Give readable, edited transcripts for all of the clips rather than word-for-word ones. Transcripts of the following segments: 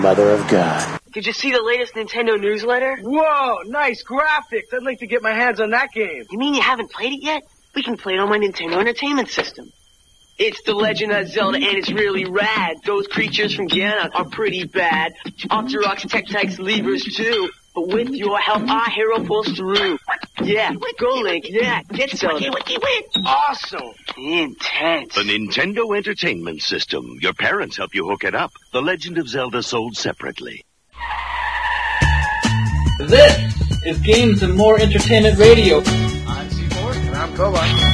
Mother of God. Did you see the latest Nintendo newsletter? Whoa, nice graphics. I'd like to get my hands on that game. You mean you haven't played it yet? We can play it on my Nintendo Entertainment System. It's The Legend of Zelda, and it's really rad. Those creatures from Ganon are pretty bad. Octoroks, Tektites, Levers, too. But with your help, our hero pulls through. Yeah, go Link. Yeah, get Zelda. Awesome. Intense. The Nintendo Entertainment System. Your parents help you hook it up. The Legend of Zelda sold separately. This is Games and More Entertainment Radio. I'm C4. And I'm Koba.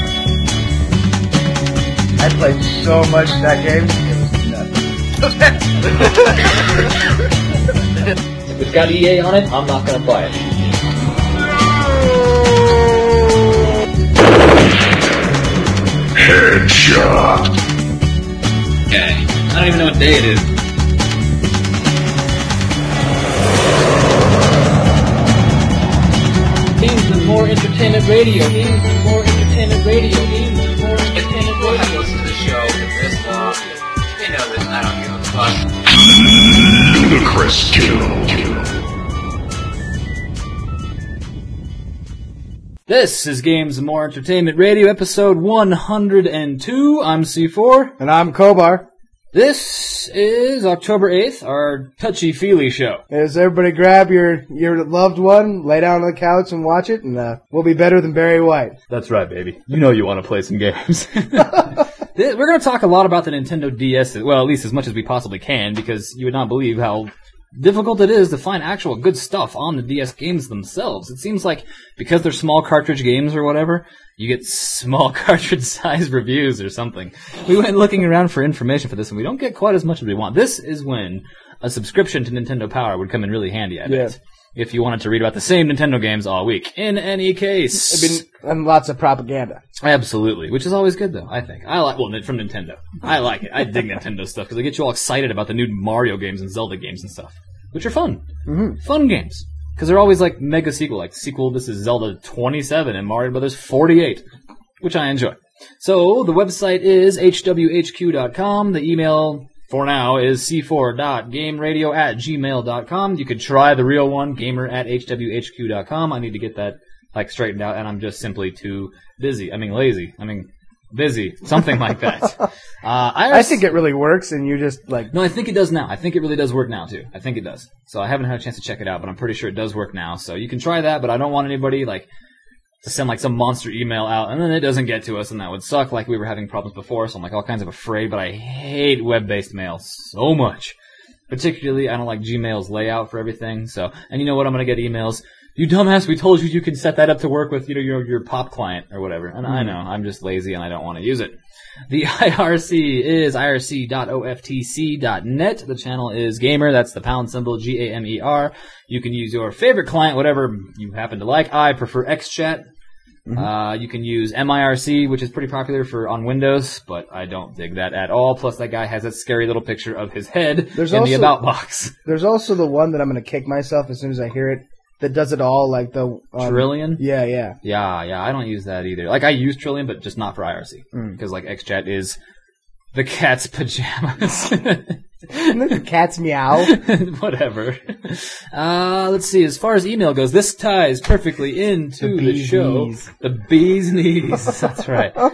I played so much that game, it was nuts. If it's got EA on it, I'm not going to buy it. Headshot. Okay, I don't even know what day it is. Games and More Entertainment Radio. Games and More Entertainment Radio. Games and More Entertainment Radio. People have listened to the show this long. They know that I don't give a fuck. Ludicrous kill. This is Games and More Entertainment Radio, episode 102. I'm C4. And I'm Kobar. This is October 8th, our touchy-feely show. As everybody grab your loved one, lay down on the couch and watch it, and we'll be better than Barry White. That's right, baby. You know you want to play some games. We're going to talk a lot about the Nintendo DS, well, at least as much as we possibly can, because you would not believe how difficult it is to find actual good stuff on the DS games themselves. It seems like because they're small cartridge games or whatever, you get small cartridge-sized reviews or something. We went looking around for information for this, and we don't get quite as much as we want. This is when a subscription to Nintendo Power would come in really handy, I bet. If you wanted to read about the same Nintendo games all week. In any case. And lots of propaganda. Absolutely. Which is always good, though, I think. From Nintendo. I like it. I dig Nintendo stuff, because they get you all excited about the new Mario games and Zelda games and stuff. Which are fun. Mm-hmm. Fun games. Because they're always like mega sequel. Like this is Zelda 27 and Mario Brothers 48. Which I enjoy. So, the website is hwhq.com. The email for now is c4.gameradio@gmail.com. You could try the real one, gamer@hwhq.com. I need to get that straightened out, and I'm just simply too busy. Lazy. Busy. Something like that. I think it really works, and you just No, I think it does now. I think it really does work now, too. I think it does. So I haven't had a chance to check it out, but I'm pretty sure it does work now. So you can try that, but I don't want anybody, to send some monster email out, and then it doesn't get to us, and that would suck, like we were having problems before, so I'm all kinds of afraid, but I hate web-based mail so much. Particularly, I don't like Gmail's layout for everything, and you know what, I'm gonna get emails, you dumbass, we told you can set that up to work with, your pop client, or whatever, and I know, I'm just lazy and I don't want to use it. The IRC is irc.oftc.net. The channel is Gamer. That's the # GAMER. You can use your favorite client, whatever you happen to like. I prefer XChat. Mm-hmm. You can use MIRC, which is pretty popular on Windows, but I don't dig that at all. Plus, that guy has that scary little picture of his head in the About box. There's also the one that I'm going to kick myself as soon as I hear it. That does it all, Trillion? Yeah. Yeah, I don't use that either. I use Trillion, but just not for IRC. Because, XChat is the cat's pajamas. The cat's meow. Whatever. Let's see, as far as email goes, this ties perfectly into the show. Knees. The bee's knees. That's right. 2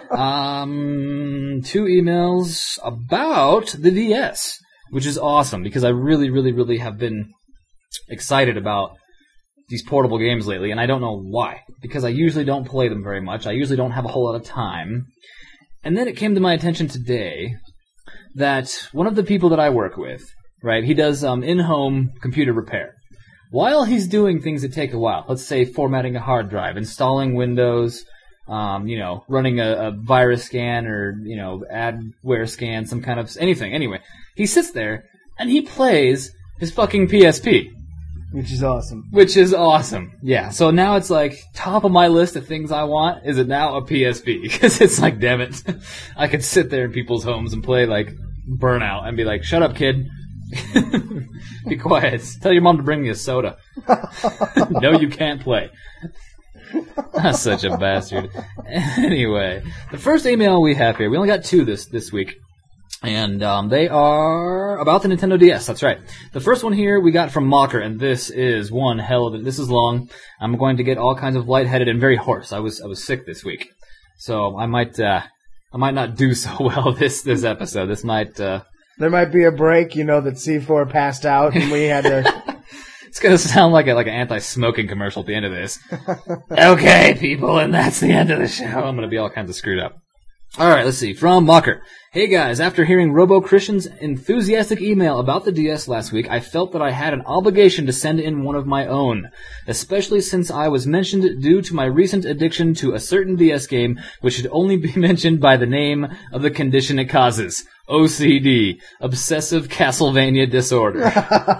emails about the DS, which is awesome, because I really, really, really have been excited about these portable games lately, and I don't know why. Because I usually don't play them very much. I usually don't have a whole lot of time. And then it came to my attention today that one of the people that I work with, right, he does in-home computer repair. While he's doing things that take a while, let's say formatting a hard drive, installing Windows, running a virus scan or, adware scan, some kind of anything. Anyway, he sits there and he plays his fucking PSP. Which is awesome. Yeah. So now it's top of my list of things I want is it now a PSP? Because it's damn it. I could sit there in people's homes and play Burnout and be like, shut up, kid. Be quiet. Tell your mom to bring me a soda. No, you can't play. That's such a bastard. Anyway, the first email we have here, we only got 2 this week. And they are about the Nintendo DS, that's right. The first one here we got from Mocker, and this is one hell of a... This is long. I'm going to get all kinds of lightheaded and very hoarse. I was sick this week. So I might not do so well this episode. This might... There might be a break, that C4 passed out and we had to... It's going to sound like an anti-smoking commercial at the end of this. Okay, people, and that's the end of the show. I'm going to be all kinds of screwed up. All right, let's see. From Mocker. Hey guys, after hearing Robo Christian's enthusiastic email about the DS last week, I felt that I had an obligation to send in one of my own, especially since I was mentioned due to my recent addiction to a certain DS game, which should only be mentioned by the name of the condition it causes. OCD. Obsessive Castlevania Disorder.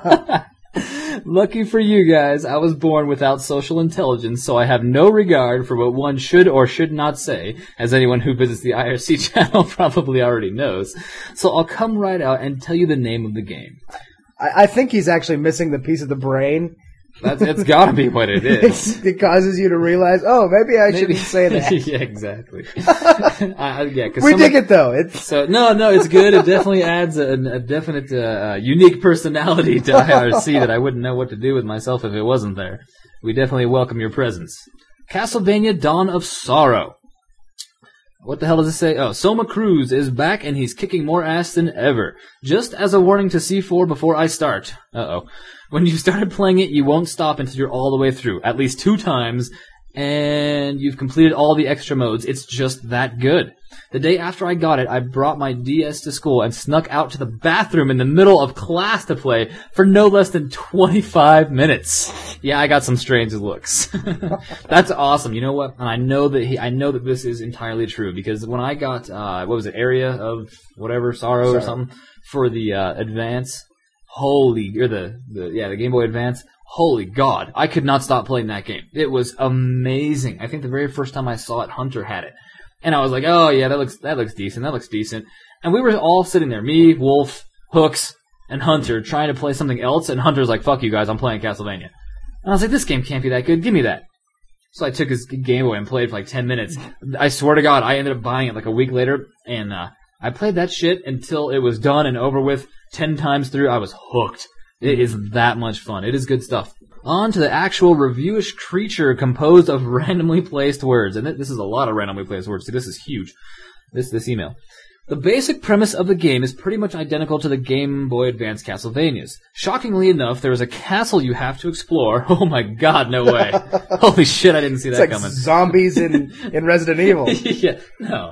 Lucky for you guys, I was born without social intelligence, so I have no regard for what one should or should not say, as anyone who visits the IRC channel probably already knows. So I'll come right out and tell you the name of the game. I think he's actually missing the piece of the brain. It's gotta be what it is. It causes you to realize, maybe I shouldn't say that. Yeah, exactly. We dig it though. No, it's good. It definitely adds a definite, unique personality to IRC that I wouldn't know what to do with myself if it wasn't there. We definitely welcome your presence. Castlevania Dawn of Sorrow. What the hell does it say? Oh, Soma Cruz is back and he's kicking more ass than ever. Just as a warning to C4 before I start. When you started playing it, you won't stop until you're all the way through, at least 2 times, and you've completed all the extra modes. It's just that good. The day after I got it, I brought my DS to school and snuck out to the bathroom in the middle of class to play for no less than 25 minutes. Yeah, I got some strange looks. That's awesome. You know what? And I know that this is entirely true because when I got Area of whatever Sorrow or something for the Advance. The Game Boy Advance. Holy God, I could not stop playing that game. It was amazing. I think the very first time I saw it, Hunter had it. And I was like, oh yeah, that looks decent. And we were all sitting there, me, Wolf, Hooks, and Hunter, trying to play something else, and Hunter's like, fuck you guys, I'm playing Castlevania. And I was like, this game can't be that good, give me that. So I took his Game Boy and played for like 10 minutes. I swear to God, I ended up buying it like a week later, and I played that shit until it was done and over with. 10 times through, I was hooked. It is that much fun. It is good stuff. On to the actual reviewish creature composed of randomly placed words. And this is a lot of randomly placed words. See, this is huge. This email. The basic premise of the game is pretty much identical to the Game Boy Advance Castlevanias. Shockingly enough, there is a castle you have to explore. Oh my God, no way. Holy shit, I didn't see that coming. Zombies in Resident Evil. Yeah, no.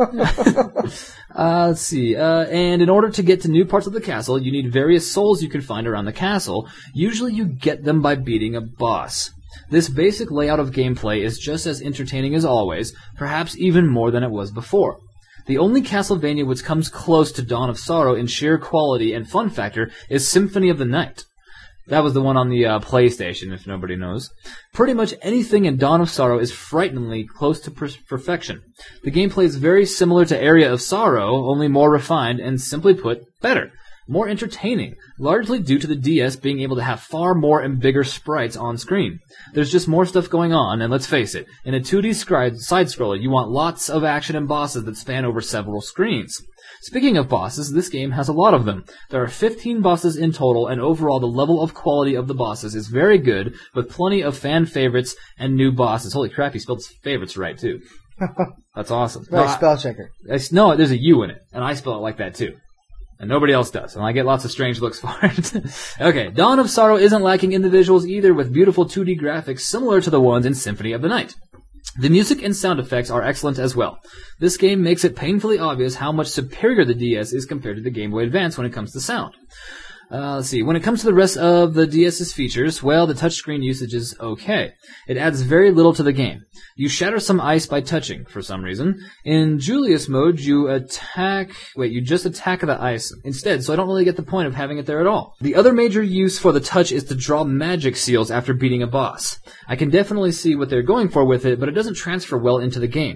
Let's see. And in order to get to new parts of the castle, you need various souls you can find around the castle. Usually you get them by beating a boss. This basic layout of gameplay is just as entertaining as always, perhaps even more than it was before. The only Castlevania which comes close to Dawn of Sorrow in sheer quality and fun factor is Symphony of the Night. That was the one on the PlayStation, if nobody knows. Pretty much anything in Dawn of Sorrow is frighteningly close to perfection. The gameplay is very similar to Area of Sorrow, only more refined and, simply put, better. More entertaining, largely due to the DS being able to have far more and bigger sprites on screen. There's just more stuff going on, and let's face it, in a 2D side-scroller, you want lots of action and bosses that span over several screens. Speaking of bosses, this game has a lot of them. There are 15 bosses in total, and overall the level of quality of the bosses is very good, with plenty of fan favorites and new bosses. Holy crap, he spelled favorites right, too. That's awesome. Nice spell checker. No, there's a U in it, and I spell it like that, too. And nobody else does, and I get lots of strange looks for it. Okay, Dawn of Sorrow isn't lacking in the visuals either, with beautiful 2D graphics similar to the ones in Symphony of the Night. The music and sound effects are excellent as well. This game makes it painfully obvious how much superior the DS is compared to the Game Boy Advance when it comes to sound. Let's see. When it comes to the rest of the DS's features, well, the touchscreen usage is okay. It adds very little to the game. You shatter some ice by touching, for some reason. In Julius mode, you just attack the ice instead, so I don't really get the point of having it there at all. The other major use for the touch is to draw magic seals after beating a boss. I can definitely see what they're going for with it, but it doesn't transfer well into the game.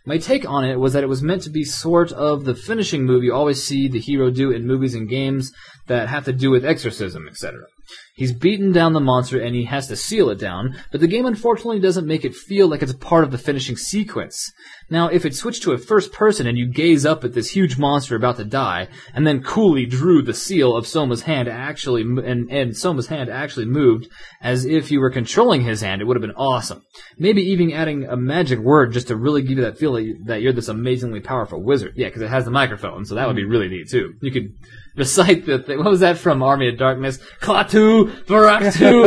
My take on it was that it was meant to be sort of the finishing move you always see the hero do in movies and games that have to do with exorcism, etc. He's beaten down the monster and he has to seal it down, but the game unfortunately doesn't make it feel like it's part of the finishing sequence. Now, if it switched to a first person and you gaze up at this huge monster about to die, and then coolly drew the seal of Soma's hand and Soma's hand actually moved as if you were controlling his hand, it would have been awesome. Maybe even adding a magic word just to really give you that feeling that you're this amazingly powerful wizard. Yeah, because it has the microphone, so that would be really neat too. You could recite the thing. What was that from Army of Darkness? Klaatu, Baraktu,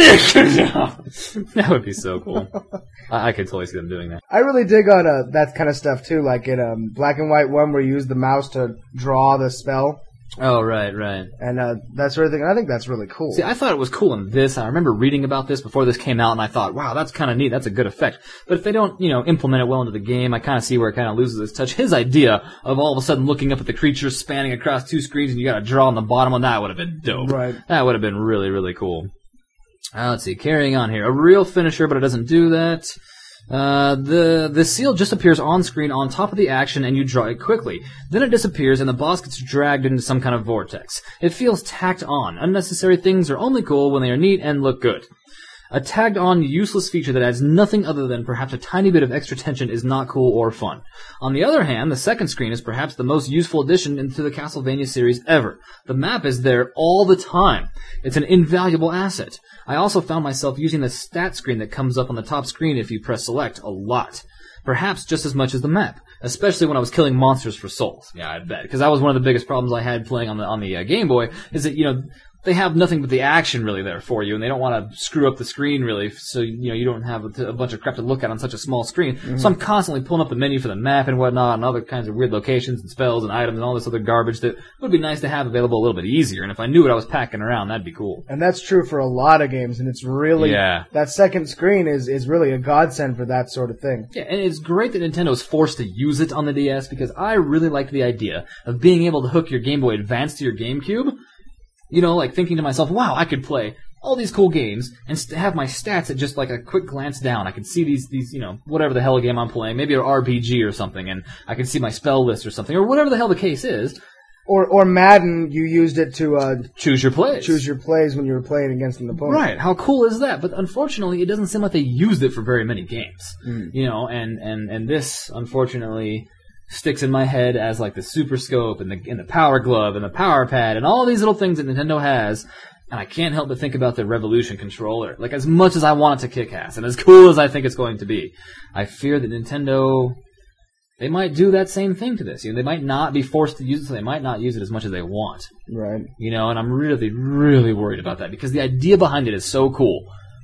Nikada. That would be so cool. I could totally see them doing that. I really dig on that kind of stuff too, like in Black and White 1 where you use the mouse to draw the spell. Oh, right. And that sort of thing. I think that's really cool. See, I thought it was cool in this. I remember reading about this before this came out, and I thought, wow, that's kind of neat. That's a good effect. But if they don't, implement it well into the game, I kind of see where it kind of loses its touch. His idea of all of a sudden looking up at the creatures spanning across 2 screens and you got to draw on the bottom one, that would have been dope. Right. That would have been really, really cool. Let's see, carrying on here. A real finisher, but it doesn't do that. The seal just appears on screen on top of the action and you draw it quickly. Then it disappears and the boss gets dragged into some kind of vortex. It feels tacked on. Unnecessary things are only cool when they are neat and look good. A tagged-on, useless feature that adds nothing other than perhaps a tiny bit of extra tension is not cool or fun. On the other hand, the second screen is perhaps the most useful addition into the Castlevania series ever. The map is there all the time. It's an invaluable asset. I also found myself using the stat screen that comes up on the top screen if you press select a lot. Perhaps just as much as the map, especially when I was killing monsters for souls. Yeah, I bet. Because that was one of the biggest problems I had playing on the Game Boy, is that, they have nothing but the action really there for you, and they don't want to screw up the screen really, so you don't have a bunch of crap to look at on such a small screen. Mm-hmm. So I'm constantly pulling up the menu for the map and whatnot, and other kinds of weird locations and spells and items and all this other garbage that would be nice to have available a little bit easier. And if I knew what I was packing around, that'd be cool. And that's true for a lot of games, and it's really that second screen is really a godsend for that sort of thing. Yeah, and it's great that Nintendo's forced to use it on the DS because I really liked the idea of being able to hook your Game Boy Advance to your GameCube. Like thinking to myself, wow, I could play all these cool games and have my stats at just like a quick glance down. I could see these, whatever the hell game I'm playing, maybe an RPG or something, and I could see my spell list or something, or whatever the hell the case is. Or Madden, you used it to choose your plays. Choose your plays when you were playing against an opponent. Right. How cool is that? But unfortunately, it doesn't seem like they used it for very many games. And this, unfortunately, sticks in my head as like the Super Scope and the Power Glove and the Power Pad and all these little things that Nintendo has, and I can't help but think about the Revolution controller. Like, as much as I want it to kick ass and as cool as I think it's going to be, I fear that Nintendo, they might do that same thing to this. They might not be forced to use it, so they might not use it as much as they want. Right. And I'm really, really worried about that because the idea behind it is so cool.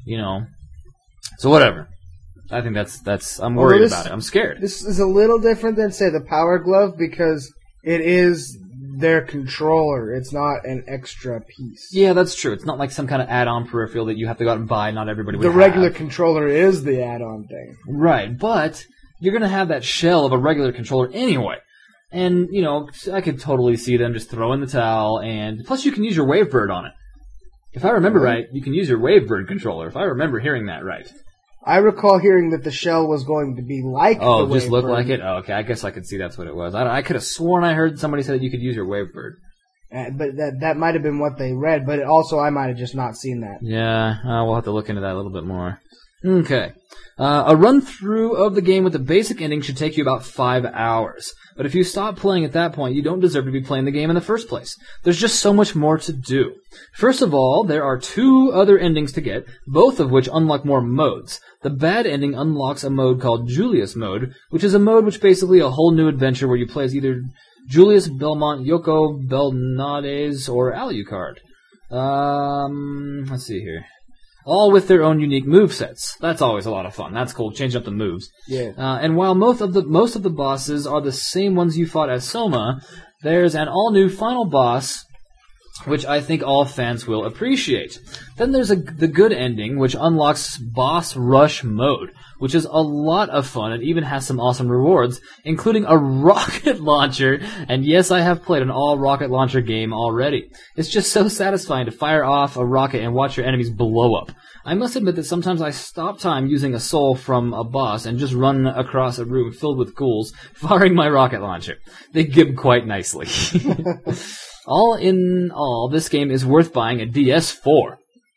So whatever. I think I'm worried about it. I'm scared. This is a little different than, say, the Power Glove because it is their controller. It's not an extra piece. Yeah, that's true. It's not like some kind of add-on peripheral that you have to go out and buy. Not everybody would have. The regular controller is the add-on thing. Right, but you're going to have that shell of a regular controller anyway. And, I could totally see them just throwing the towel, and plus you can use your Wavebird on it. If I remember right, you can use your Wavebird controller, if I remember hearing that right. I recall hearing that the shell was going to be like the Wavebird. Oh, just look like it? Oh, okay, I guess I could see that's what it was. I could have sworn I heard somebody say that you could use your Wavebird. But that might have been what they read, but also I might have just not seen that. Yeah, we'll have to look into that a little bit more. Okay. A run-through of the game with the basic ending should take you about 5 hours. But if you stop playing at that point, you don't deserve to be playing the game in the first place. There's just so much more to do. First of all, there are 2 other endings to get, both of which unlock more modes. The bad ending unlocks a mode called Julius Mode, which is a mode which basically a whole new adventure where you play as either Julius, Belmont, Yoko, Belnades, or Alucard. Let's see here. All with their own unique movesets. That's always a lot of fun. That's cool, changing up the moves. Yeah. And while most of the bosses are the same ones you fought as Soma, there's an all-new final boss which I think all fans will appreciate. Then there's the good ending, which unlocks Boss Rush mode, which is a lot of fun and even has some awesome rewards, including a rocket launcher, and yes, I have played an all rocket launcher game already. It's just so satisfying to fire off a rocket and watch your enemies blow up. I must admit that sometimes I stop time using a soul from a boss and just run across a room filled with ghouls, firing my rocket launcher. They gib quite nicely. All in all, this game is worth buying a DS4.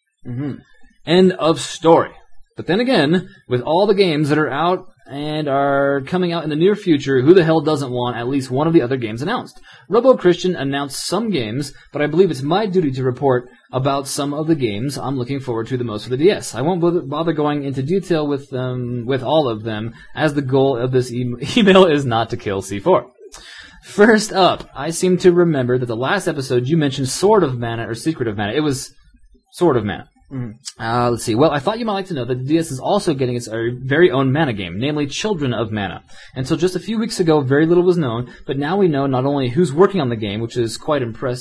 End of story. But then again, with all the games that are out and are coming out in the near future, who the hell doesn't want at least one of the other games announced? RoboChristian announced some games, but I believe it's my duty to report about some of the games I'm looking forward to the most for the DS. I won't bother going into detail with all of them, as the goal of this email is not to kill C4. First up, I seem to remember that the last episode you mentioned Sword of Mana or Secret of Mana. It was Sword of Mana. Let's see. Well, I thought you might like to know that the DS is also getting its very own Mana game, namely Children of Mana. Until just a few weeks ago, very little was known, but now we know not only who's working on the game, which is quite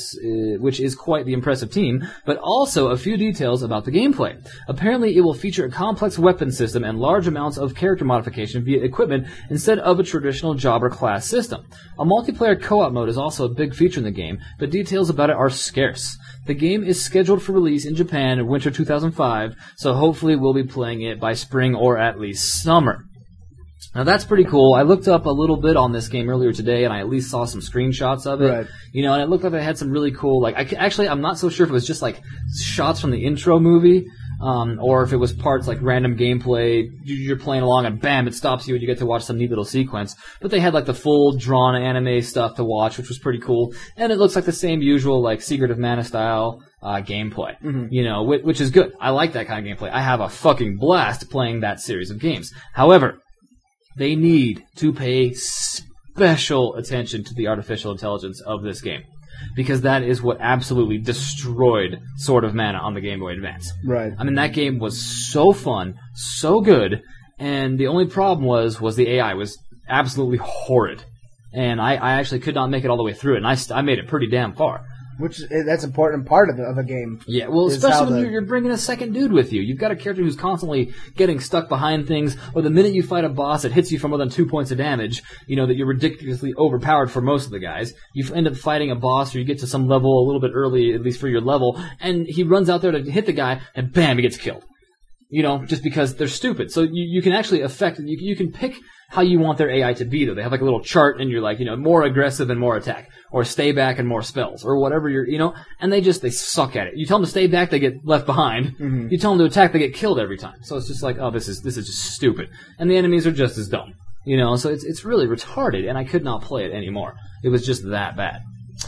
the impressive team, but also a few details about the gameplay. Apparently, it will feature a complex weapon system and large amounts of character modification via equipment instead of a traditional job or class system. A multiplayer co-op mode is also a big feature in the game, but details about it are scarce. The game is scheduled for release in Japan in winter 2005, so hopefully we'll be playing it by spring or at least summer. Now that's pretty cool. I looked up a little bit on this game earlier today, and I at least saw some screenshots of it. Right. You know, and it looked like they had some really cool, I'm not so sure if it was just like shots from the intro movie, or if it was parts like random gameplay, you're playing along and bam, it stops you and you get to watch some neat little sequence. But they had like the full drawn anime stuff to watch, which was pretty cool. And it looks like the same usual like Secret of Mana style gameplay, you know, which is good. I like that kind of gameplay. I have a fucking blast playing that series of games. However, they need to pay special attention to the artificial intelligence of this game, because that is what absolutely destroyed Sword of Mana on the Game Boy Advance. Right. I mean, that game was so fun, so good, and the only problem was the AI was absolutely horrid. And I actually could not make it all the way through it, and I made it pretty damn far. That's an important part of a game. Yeah, well, especially when you're bringing a second dude with you. You've got a character who's constantly getting stuck behind things, or the minute you fight a boss that hits you for more than 2 points of damage, you know, that you're ridiculously overpowered for most of the guys. You end up fighting a boss, or you get to some level a little bit early, at least for your level, and he runs out there to hit the guy, and bam, he gets killed. You know, just because they're stupid. So you can actually you can pick how you want their AI to be, though. They have like a little chart, and you're like, you know, more aggressive and more attack, or stay back and more spells, or whatever you know, and they suck at it. You tell them to stay back, they get left behind. Mm-hmm. You tell them to attack, they get killed every time. So it's just like, oh, this is just stupid. And the enemies are just as dumb. You know, so it's really retarded, and I could not play it anymore. It was just that bad.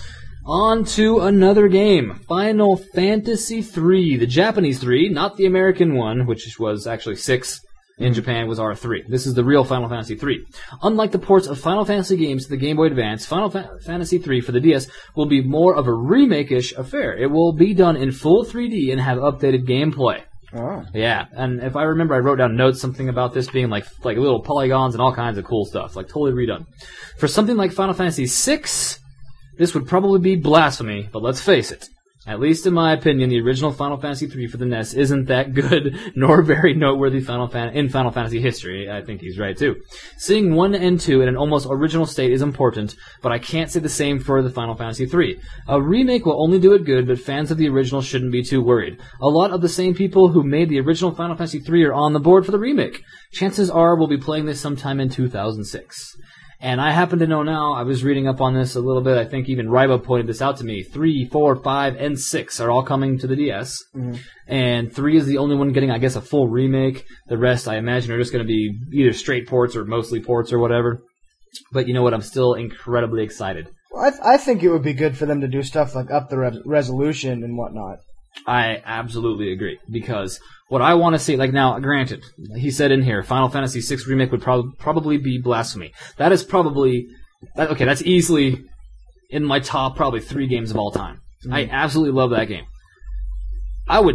On to another game, Final Fantasy III, the Japanese 3, not the American one, which was actually 6 in Japan, was R3. This is the real Final Fantasy III. Unlike the ports of Final Fantasy games to the Game Boy Advance, Final Fantasy III for the DS will be more of a remake-ish affair. It will be done in full 3D and have updated gameplay. Oh. Yeah, and if I remember, I wrote down notes, something about this being like little polygons and all kinds of cool stuff, like totally redone. For something like Final Fantasy VI, this would probably be blasphemy, but let's face it. At least in my opinion, the original Final Fantasy III for the NES isn't that good, nor very noteworthy in Final Fantasy history. I think he's right, too. Seeing 1 and 2 in an almost original state is important, but I can't say the same for the Final Fantasy III. A remake will only do it good, but fans of the original shouldn't be too worried. A lot of the same people who made the original Final Fantasy III are on the board for the remake. Chances are we'll be playing this sometime in 2006. And I happen to know now, I was reading up on this a little bit, I think even Ryba pointed this out to me, 3, 4, 5, and 6 are all coming to the DS. Mm-hmm. And 3 is the only one getting, I guess, a full remake. The rest, I imagine, are just going to be either straight ports or mostly ports or whatever. But you know what, I'm still incredibly excited. Well, I think it would be good for them to do stuff like up the resolution and whatnot. I absolutely agree, because what I want to see, like now, granted, he said in here, Final Fantasy VI Remake would probably be blasphemy. That is probably, okay, that's easily in my top probably 3 games of all time. Mm-hmm. I absolutely love that game. I would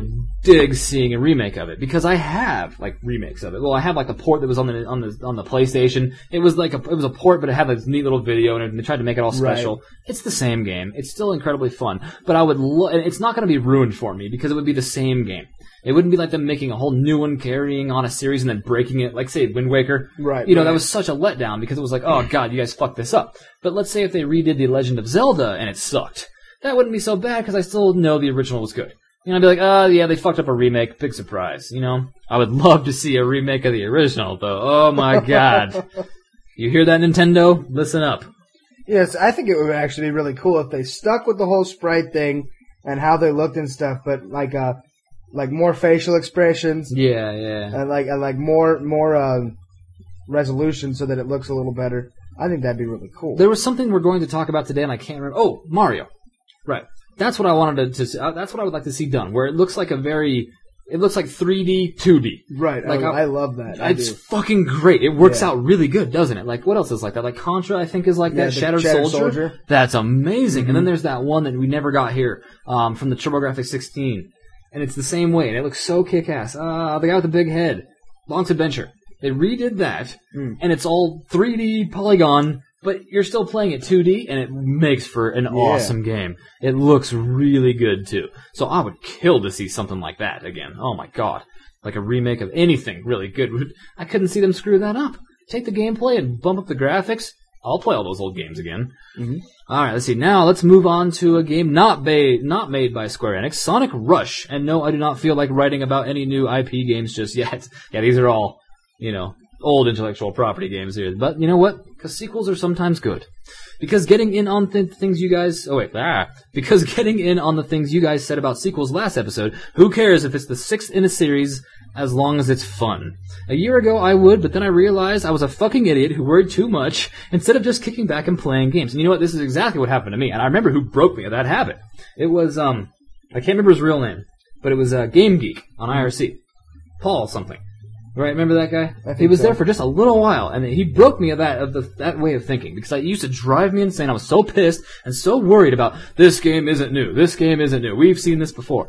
dig seeing a remake of it because I have like remakes of it. Well, I have like a port that was on the PlayStation. It was a port, but it had this neat little video and they tried to make it all special. Right. It's the same game. It's still incredibly fun, but I would. It's not going to be ruined for me because it would be the same game. It wouldn't be like them making a whole new one, carrying on a series, and then breaking it, like, say, Wind Waker. Right. You know, that was such a letdown because it was like, oh, God, you guys fucked this up. But let's say if they redid The Legend of Zelda and it sucked. That wouldn't be so bad because I still know the original was good. You know, I'd be like, oh, yeah, they fucked up a remake. Big surprise. You know? I would love to see a remake of the original, though. Oh, my God. You hear that, Nintendo? Listen up. Yes, I think it would actually be really cool if they stuck with the whole sprite thing and how they looked and stuff, but like more facial expressions. Yeah. And like more resolution so that it looks a little better. I think that'd be really cool. There was something we're going to talk about today, and I can't remember. Oh, Mario. Right. That's what I wanted to see. That's what I would like to see done, where it looks like it looks like 3D, 2D. Right. Like I love that. It's fucking great. It works out really good, doesn't it? Like, what else is like that? Like Contra, I think, is like that. Shattered Soldier. That's amazing. Mm-hmm. And then there's that one that we never got here, from the TurboGrafx 16. And it's the same way, and it looks so kick-ass. The guy with the big head. Bonk's Adventure. They redid that, and it's all 3D polygon, but you're still playing it 2D, and it makes for an awesome game. It looks really good, too. So I would kill to see something like that again. Oh, my God. Like a remake of anything really good. I couldn't see them screw that up. Take the gameplay and bump up the graphics. I'll play all those old games again. Mm-hmm. All right, let's see. Now let's move on to a game not made by Square Enix, Sonic Rush. And no, I do not feel like writing about any new IP games just yet. Yeah, these are all, old intellectual property games here. But you know what? Because sequels are sometimes good. Because getting in on things you guys... Because getting in on the things you guys said about sequels last episode, who cares if it's the 6th in a series as long as it's fun? A year ago I would, but then I realized I was a fucking idiot who worried too much instead of just kicking back and playing games. And you know what? This is exactly what happened to me. And I remember who broke me of that habit. It was, I can't remember his real name, but it was Game Geek on IRC. Paul something. Right, remember that guy? He was there for just a little while, and he broke me of that way of thinking, because it used to drive me insane. I was so pissed and so worried about, this game isn't new, we've seen this before.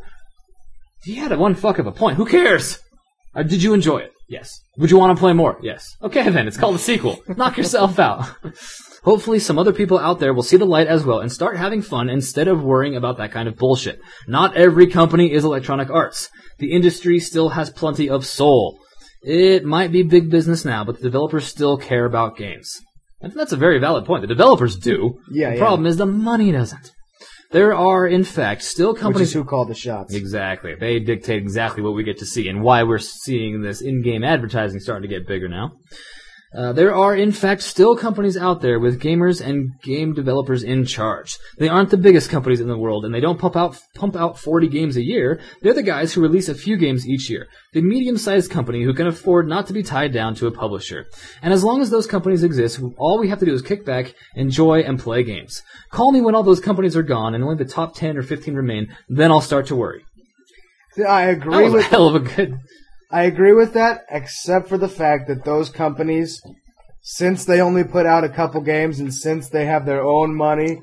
He had one fuck of a point. Who cares? Did you enjoy it? Yes. Would you want to play more? Yes. Okay then, it's called a sequel. Knock yourself out. Hopefully some other people out there will see the light as well and start having fun instead of worrying about that kind of bullshit. Not every company is Electronic Arts. The industry still has plenty of soul. It might be big business now, but the developers still care about games. And that's a very valid point. The developers do. The problem is the money doesn't. There are, in fact, still companies... Which is who call the shots. Exactly. They dictate exactly what we get to see and why we're seeing this in-game advertising starting to get bigger now. There are, in fact, still companies out there with gamers and game developers in charge. They aren't the biggest companies in the world, and they don't pump out 40 games a year. They're the guys who release a few games each year. The medium-sized company who can afford not to be tied down to a publisher. And as long as those companies exist, all we have to do is kick back, enjoy, and play games. Call me when all those companies are gone and only the top 10 or 15 remain, then I'll start to worry. I agree with... hell of a good... I agree with that, except for the fact that those companies, since they only put out a couple games and since they have their own money,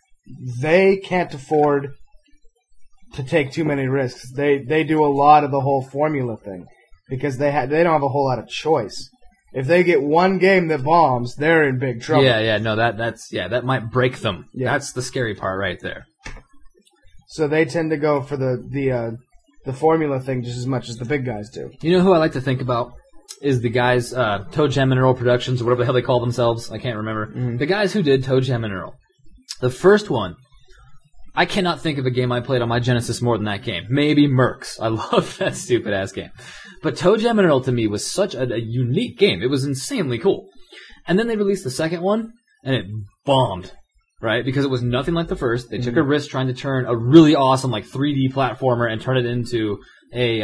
they can't afford to take too many risks. They do a lot of the whole formula thing because they don't have a whole lot of choice. If they get one game that bombs, they're in big trouble. That might break them. Yeah. That's the scary part right there. So they tend to go for the formula thing just as much as the big guys do. You know who I like to think about is the guys, Toe Jam and Earl Productions, or whatever the hell they call themselves. I can't remember. Mm-hmm. The guys who did Toe Jam and Earl. The first one, I cannot think of a game I played on my Genesis more than that game. Maybe Mercs. I love that stupid-ass game. But Toe Jam and Earl, to me, was such a unique game. It was insanely cool. And then they released the second one, and it bombed. Right? Because it was nothing like the first. They took a risk trying to turn a really awesome, 3D platformer and turn it into a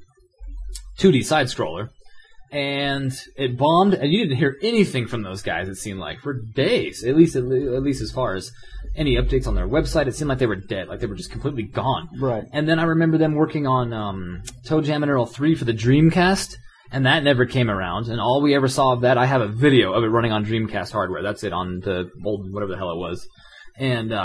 2D side-scroller. And it bombed, and you didn't hear anything from those guys, it seemed like, for days. At least as far as any updates on their website, it seemed like they were dead. Like they were just completely gone. Right. And then I remember them working on Toe Jam and Earl 3 for the Dreamcast. And that never came around, and all we ever saw of that, I have a video of it running on Dreamcast hardware. That's it, on the old, whatever the hell it was. And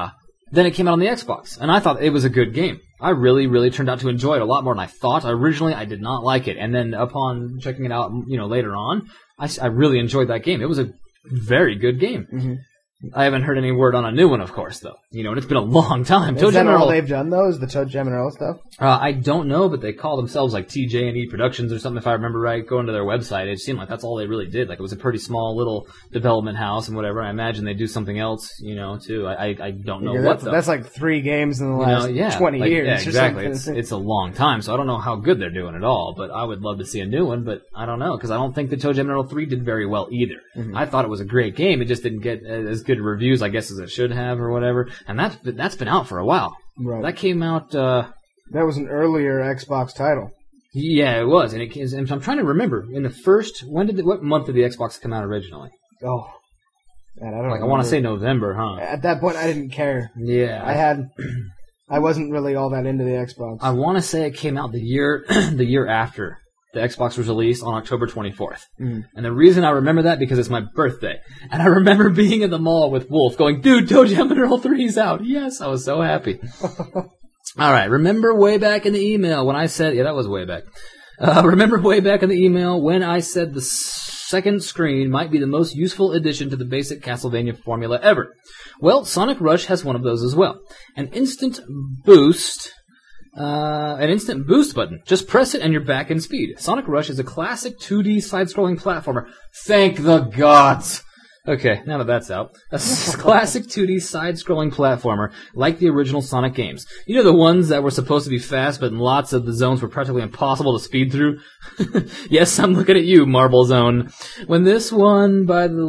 Then it came out on the Xbox, and I thought it was a good game. I really, really turned out to enjoy it a lot more than I thought. Originally, I did not like it, and then upon checking it out, later on, I really enjoyed that game. It was a very good game. Mm-hmm. I haven't heard any word on a new one, of course, though. And it's been a long time. Is that all they've done, though? Is the Toe Jam and Earl stuff? I don't know, but they call themselves like TJ&E Productions or something, if I remember right. Going to their website, it seemed like that's all they really did. Like, it was a pretty small little development house and whatever. I imagine they do something else, too. I don't know what, though. That's like 3 games in the last 20 years. Yeah, exactly. Or something. It's a long time, so I don't know how good they're doing at all, but I would love to see a new one, but I don't know, because I don't think the Toe Jam and Earl 3 did very well either. Mm-hmm. I thought it was a great game. It just didn't get as good reviews, I guess, as it should have or whatever, and that's been out for a while. Right. That came out. That was an earlier Xbox title. Yeah, it was, and I'm trying to remember. In the first, what month did the Xbox come out originally? Oh, man, I don't know. I want to say November, huh? At that point, I didn't care. Yeah, I wasn't really all that into the Xbox. I want to say it came out the year after the Xbox was released on October 24th. Mm. And the reason I remember that, because it's my birthday. And I remember being in the mall with Wolf going, dude, Toe Jam and Earl 3's out. Yes, I was so happy. All right, remember way back in the email when I said, that was way back. Remember way back in the email when I said the second screen might be the most useful addition to the basic Castlevania formula ever. Well, Sonic Rush has one of those as well. An instant boost button. Just press it and you're back in speed. Sonic Rush is a classic 2D side-scrolling platformer. Thank the gods! Okay, now that that's out. A classic 2D side-scrolling platformer, like the original Sonic games. You know, the ones that were supposed to be fast, but in lots of the zones were practically impossible to speed through? Yes, I'm looking at you, Marble Zone. When this one,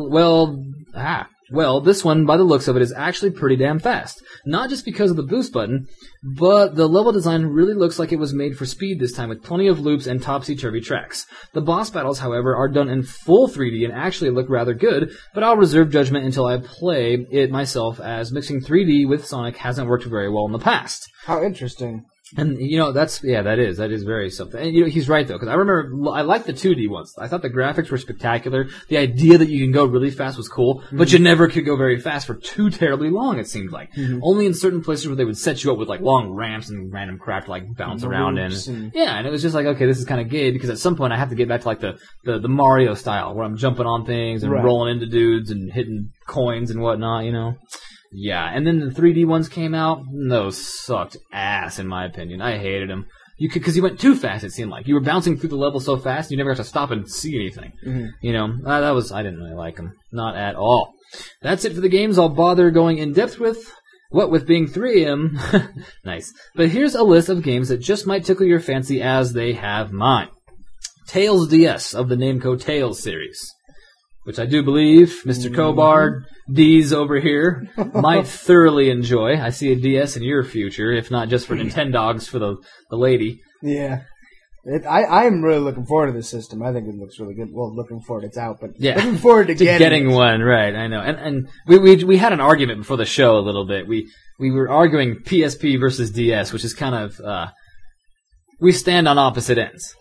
this one, by the looks of it, is actually pretty damn fast. Not just because of the boost button, but the level design really looks like it was made for speed this time, with plenty of loops and topsy-turvy tracks. The boss battles, however, are done in full 3D and actually look rather good, but I'll reserve judgment until I play it myself, as mixing 3D with Sonic hasn't worked very well in the past. How interesting. And, that is very something. And, he's right, though, because I remember, I liked the 2D ones. I thought the graphics were spectacular. The idea that you can go really fast was cool, but you never could go very fast for too terribly long, it seemed like. Mm-hmm. Only in certain places where they would set you up with, like, long ramps and random crap to, like, bounce around in. And it was just like, okay, this is kind of gay, because at some point I have to get back to, like, the Mario style, where I'm jumping on things and rolling into dudes and hitting coins and whatnot, Yeah, and then the 3D ones came out. Those sucked ass, in my opinion. I hated them. Because you went too fast, it seemed like. You were bouncing through the level so fast, you never got to stop and see anything. Mm-hmm. I didn't really like them. Not at all. That's it for the games I'll bother going in depth with. What with being 3 of them. Nice. But here's a list of games that just might tickle your fancy, as they have mine. Tails DS of the Namco Tales series, which I do believe Mr. Cobard, D's over here, might thoroughly enjoy. I see a DS in your future, if not just for Nintendogs for the lady. Yeah. I'm really looking forward to this system. I think it looks really good. Well, looking forward, it's out, but looking forward to getting one. Right, I know. And we had an argument before the show a little bit. We were arguing PSP versus DS, which is kind of, we stand on opposite ends.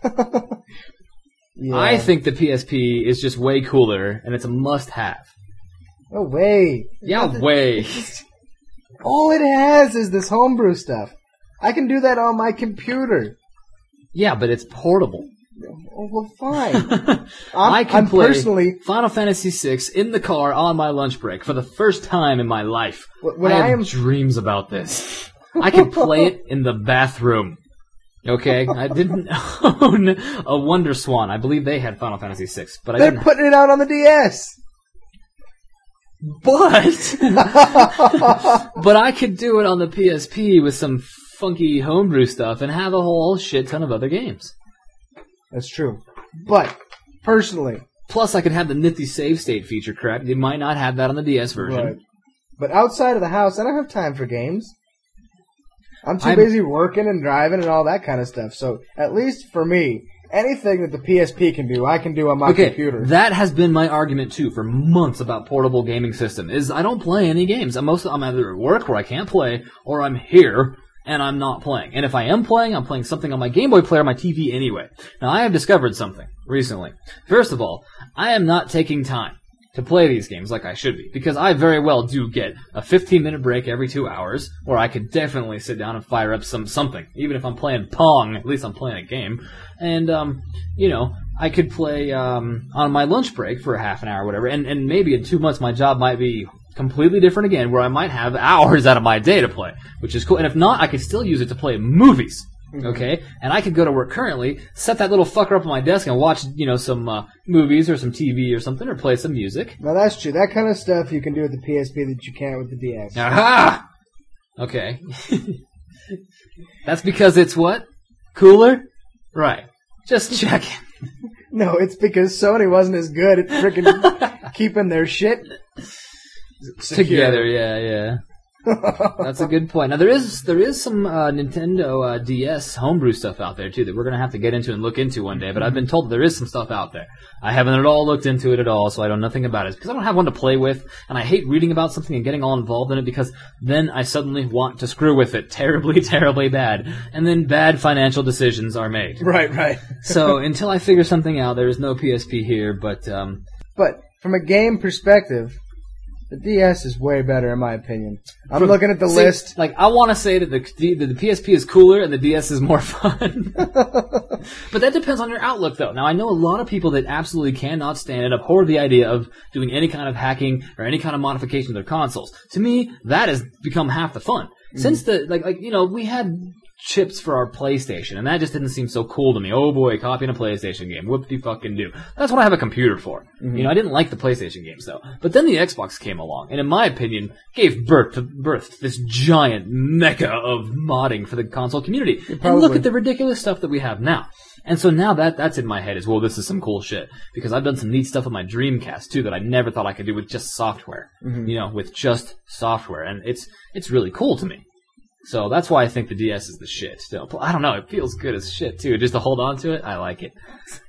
Yeah. I think the PSP is just way cooler, and it's a must-have. No way. Yeah, way. All it has is this homebrew stuff. I can do that on my computer. Yeah, but it's portable. Oh, well, fine. I can play personally Final Fantasy VI in the car on my lunch break for the first time in my life. I have dreams about this. I can play it in the bathroom. Okay, I didn't own a Wonder Swan. I believe they had Final Fantasy VI, but they're putting it out on the DS. But I could do it on the PSP with some funky homebrew stuff and have a whole shit ton of other games. That's true. But personally, plus I could have the nifty save state feature crap. You might not have that on the DS version. Right. But outside of the house, I don't have time for games. I'm too busy working and driving and all that kind of stuff. So, at least for me, anything that the PSP can do, I can do on my computer. That has been my argument, too, for months about portable gaming system, is I don't play any games. I'm either at work where I can't play, or I'm here and I'm not playing. And if I am playing, I'm playing something on my Game Boy player, my TV anyway. Now, I have discovered something recently. First of all, I am not taking time to play these games like I should be. Because I very well do get a 15-minute break every 2 hours, where I could definitely sit down and fire up something. Even if I'm playing Pong, at least I'm playing a game. And, I could play on my lunch break for a half an hour or whatever, and maybe in 2 months my job might be completely different again, where I might have hours out of my day to play, which is cool. And if not, I could still use it to play movies. Okay, and I could go to work currently, set that little fucker up on my desk, and watch, some movies or some TV or something, or play some music. Now that's true. That kind of stuff you can do with the PSP that you can't with the DS. Aha! Okay. That's because it's what? Cooler? Right. Just checking. No, it's because Sony wasn't as good at freaking keeping their shit secure. Together, yeah. That's a good point. Now there is some Nintendo DS homebrew stuff out there too that we're gonna have to get into and look into one day. But I've been told there is some stuff out there. I haven't at all looked into it at all, so I know nothing about it because I don't have one to play with, and I hate reading about something and getting all involved in it because then I suddenly want to screw with it terribly, terribly bad, and then bad financial decisions are made. Right. So until I figure something out, there is no PSP here. But from a game perspective, the DS is way better, in my opinion. I'm looking at the list. Like, I want to say that the PSP is cooler and the DS is more fun. But that depends on your outlook, though. Now, I know a lot of people that absolutely cannot stand and abhor the idea of doing any kind of hacking or any kind of modification to their consoles. To me, that has become half the fun. Since we had chips for our PlayStation, and that just didn't seem so cool to me. Oh boy, copying a PlayStation game. Whoop-de-fucking-do. That's what I have a computer for. Mm-hmm. I didn't like the PlayStation games, though. But then the Xbox came along, and in my opinion, gave birth to this giant mecca of modding for the console community. And look at the ridiculous stuff that we have now. And so now that's in my head as well, this is some cool shit. Because I've done some neat stuff with my Dreamcast, too, that I never thought I could do with just software. Mm-hmm. With just software. And it's really cool to me. So that's why I think the DS is the shit still. I don't know, it feels good as shit too. Just to hold on to it, I like it.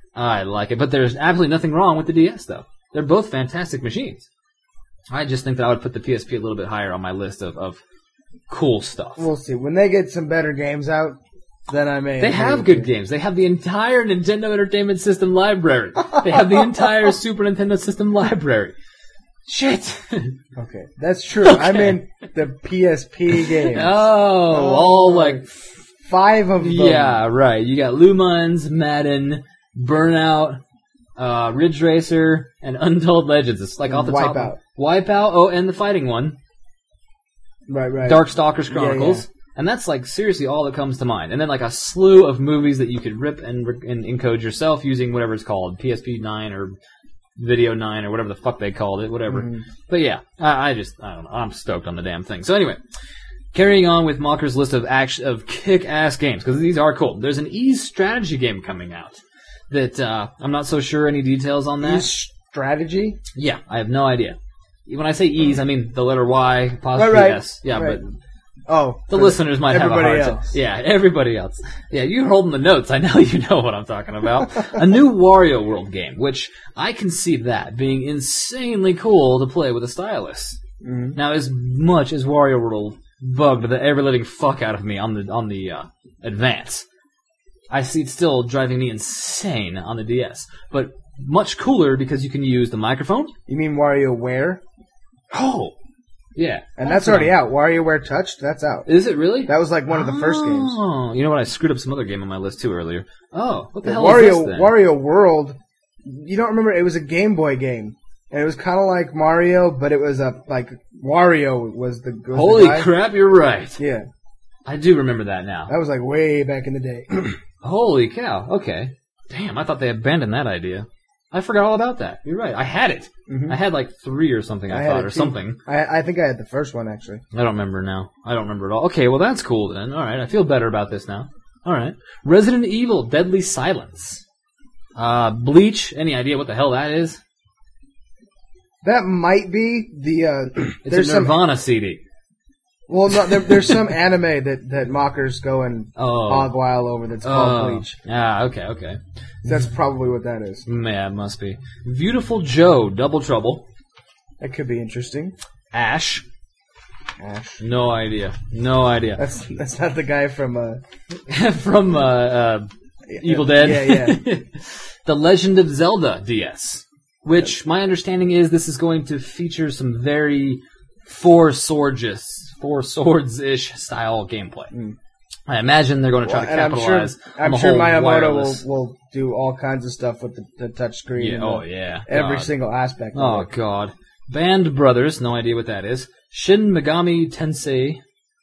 But there's absolutely nothing wrong with the DS though. They're both fantastic machines. I just think that I would put the PSP a little bit higher on my list of cool stuff. We'll see. When they get some better games out, then I may. They have good games. They have the entire Nintendo Entertainment System library. They have the entire Super Nintendo System library. Shit. Okay, that's true. Okay. I mean the PSP games. All like 5 of them. Yeah, right. You got Lumines, Madden, Burnout, Ridge Racer, and Untold Legends. It's like off the top. Wipeout. Oh, and the fighting one. Right. Darkstalkers Chronicles. Yeah. And that's like seriously all that comes to mind. And then like a slew of movies that you could rip and encode yourself using whatever it's called, PSP 9 or Video 9 or whatever the fuck they called it, whatever. Mm-hmm. But yeah, I don't know. I'm stoked on the damn thing. So anyway, carrying on with Mocker's list of kick-ass games, because these are cool. There's an Ys strategy game coming out that I'm not so sure any details on that. Ys strategy? Yeah, I have no idea. When I say Ys, I mean the letter Y, apostrophe S. Yeah, right. But the listeners might have a hard time. Yeah, everybody else. Yeah, you're holding the notes. I know you know what I'm talking about. A new Wario World game, which I can see that being insanely cool to play with a stylus. Mm-hmm. Now, as much as Wario World bugged the ever-living fuck out of me on the Advance, I see it still driving me insane on the DS. But much cooler because you can use the microphone. You mean WarioWare? Oh! Yeah. And that's already out. WarioWare Touched, that's out. Is it really? That was like one of the first games. Oh, you know what? I screwed up some other game on my list too earlier. Oh, what the hell is this then? Wario World, you don't remember, it was a Game Boy game. And it was kind of like Mario, but it was Wario was the guy. Holy crap, you're right. Yeah. I do remember that now. That was like way back in the day. Holy cow, okay. Damn, I thought they abandoned that idea. I forgot all about that. You're right. I had it. Mm-hmm. I had like 3 or something, I thought, or something. I think I had the first one, actually. I don't remember now. I don't remember at all. Okay, well, that's cool then. All right, I feel better about this now. All right. Resident Evil Deadly Silence. Bleach. Any idea what the hell that is? That might be the... it's a Nirvana CD. Well, no, there's some anime that Mocker's going hog wild over that's called Bleach. Ah, okay. That's probably what that is. Yeah, it must be. Beautiful Joe, Double Trouble. That could be interesting. Ash. No idea. That's not the guy from... from Evil Dead? Yeah. The Legend of Zelda DS. which my understanding is this is going to feature some very Four Swords-ish style gameplay. I imagine they're going to try to capitalize on the whole wireless. will do all kinds of stuff with the touchscreen. Every single aspect of it. Oh, God. Band Brothers, no idea what that is. Shin Megami Tensei,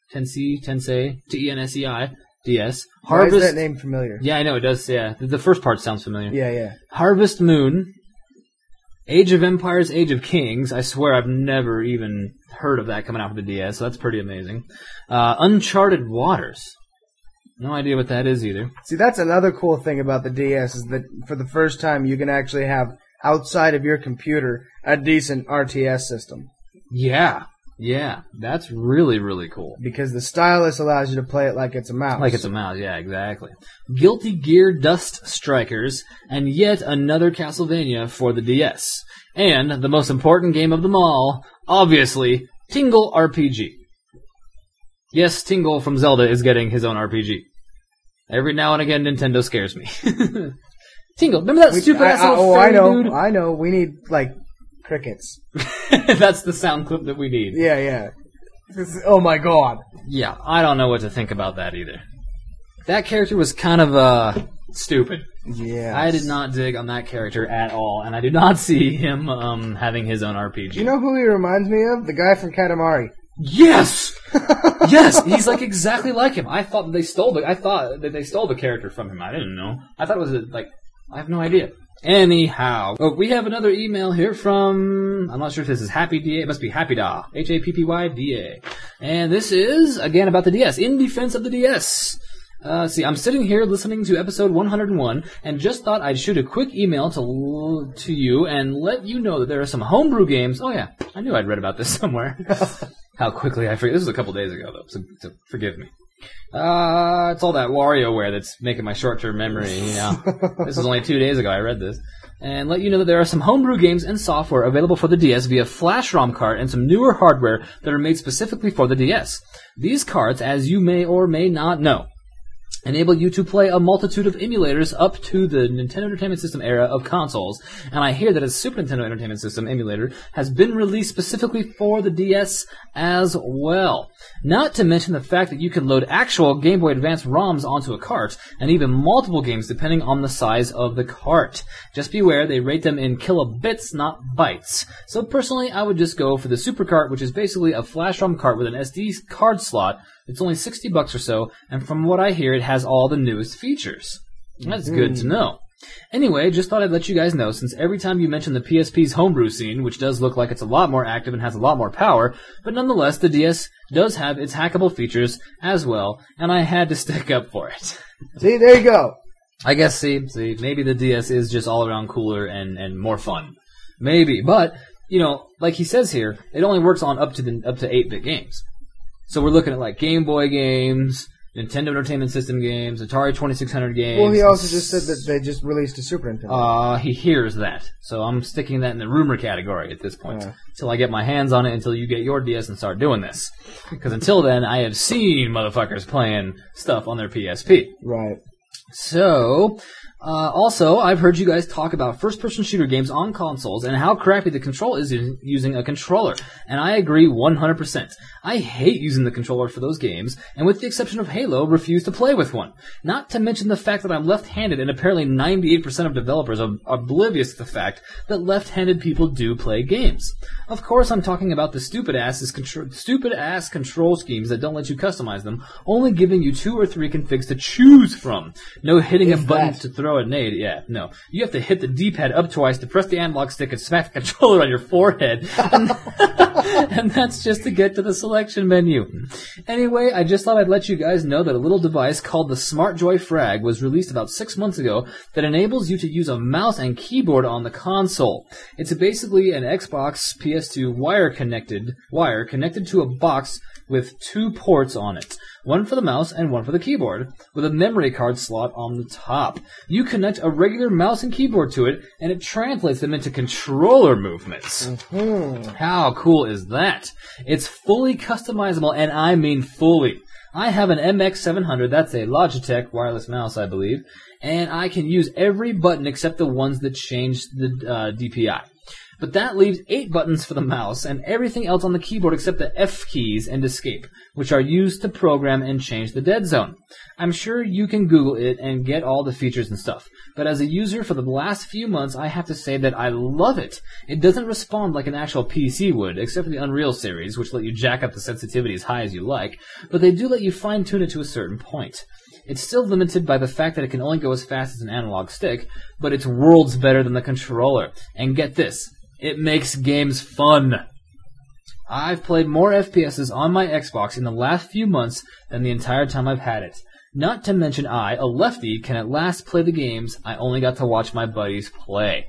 Tensei, DS. Why is that name familiar? Yeah, I know, it does, yeah. The first part sounds familiar. Yeah. Harvest Moon, Age of Empires, Age of Kings. I swear I've never even heard of that coming out for the DS, so that's pretty amazing. Uncharted Waters. No idea what that is either. See, that's another cool thing about the DS is that for the first time you can actually have, outside of your computer, a decent RTS system. Yeah, that's really, really cool. Because the stylus allows you to play it like it's a mouse. Like it's a mouse, yeah, exactly. Guilty Gear Dust Strikers, and yet another Castlevania for the DS. And the most important game of them all, obviously, Tingle RPG. Yes, Tingle from Zelda is getting his own RPG. Every now and again, Nintendo scares me. Tingle, remember that stupid ass little fairy dude? I know. We need, crickets. That's the sound clip that we need. Yeah. Oh my god. Yeah, I don't know what to think about that either. That character was kind of, stupid. Yeah. I did not dig on that character at all, and I do not see him, having his own RPG. You know who he reminds me of? The guy from Katamari. Yes! Yes! He's exactly like him. I thought that they stole the character from him. I didn't know. I thought it was I have no idea. Anyhow. Oh, we have another email here from, I'm not sure if this is Happy DA. It must be Happyda. Happyda. And this is, again, about the DS. In defense of the DS. See, I'm sitting here listening to episode 101 and just thought I'd shoot a quick email to you and let you know that there are some homebrew games. Oh yeah, I knew I'd read about this somewhere. How quickly I forget. This was a couple days ago though, so forgive me. It's all that WarioWare that's making my short-term memory, This was only 2 days ago I read this. And let you know that there are some homebrew games and software available for the DS via Flash ROM card and some newer hardware that are made specifically for the DS. These cards, as you may or may not know, enable you to play a multitude of emulators up to the Nintendo Entertainment System era of consoles, and I hear that a Super Nintendo Entertainment System emulator has been released specifically for the DS as well. Not to mention the fact that you can load actual Game Boy Advance ROMs onto a cart, and even multiple games depending on the size of the cart. Just beware, they rate them in kilobits, not bytes. So personally, I would just go for the Super Cart, which is basically a flash ROM cart with an SD card slot. It's only $60 or so, and from what I hear, it has all the newest features. That's good to know. Anyway, just thought I'd let you guys know, since every time you mention the PSP's homebrew scene, which does look like it's a lot more active and has a lot more power, but nonetheless, the DS does have its hackable features as well, and I had to stick up for it. See, there you go. I guess, see, maybe the DS is just all around cooler and more fun. Maybe, but, like he says here, it only works on up to 8-bit games. So we're looking at Game Boy games, Nintendo Entertainment System games, Atari 2600 games. Well, he also just said that they just released a Super Nintendo. He hears that. So I'm sticking that in the rumor category at this point. Until I get my hands on it, until you get your DS and start doing this. Because until then, I have seen motherfuckers playing stuff on their PSP. Right. So, also, I've heard you guys talk about first-person shooter games on consoles and how crappy the control is using a controller. And I agree 100%. I hate using the controller for those games, and with the exception of Halo, refuse to play with one. Not to mention the fact that I'm left-handed, and apparently 98% of developers are oblivious to the fact that left-handed people do play games. Of course, I'm talking about the stupid-ass control schemes that don't let you customize them, only giving you 2 or 3 configs to choose from. No hitting a button to throw a nade. Yeah, no. You have to hit the D-pad up twice to press the analog stick and smack the controller on your forehead. And that's just to get to the selection menu. Anyway, I just thought I'd let you guys know that a little device called the SmartJoy Frag was released about 6 months ago that enables you to use a mouse and keyboard on the console. It's basically an Xbox PS2 wire connected to a box with 2 ports on it. One for the mouse and one for the keyboard, with a memory card slot on the top. You connect a regular mouse and keyboard to it, and it translates them into controller movements. How cool is that? It's fully customizable, and I mean fully. I have an MX700, that's a Logitech wireless mouse, I believe, and I can use every button except the ones that change the DPI. But that leaves 8 buttons for the mouse and everything else on the keyboard except the F keys and escape, which are used to program and change the dead zone. I'm sure you can Google it and get all the features and stuff, but as a user for the last few months, I have to say that I love it. It doesn't respond like an actual PC would, except for the Unreal series, which let you jack up the sensitivity as high as you like, but they do let you fine-tune it to a certain point. It's still limited by the fact that it can only go as fast as an analog stick, but it's worlds better than the controller. And get this, it makes games fun. I've played more FPSs on my Xbox in the last few months than the entire time I've had it. Not to mention I, a lefty, can at last play the games I only got to watch my buddies play.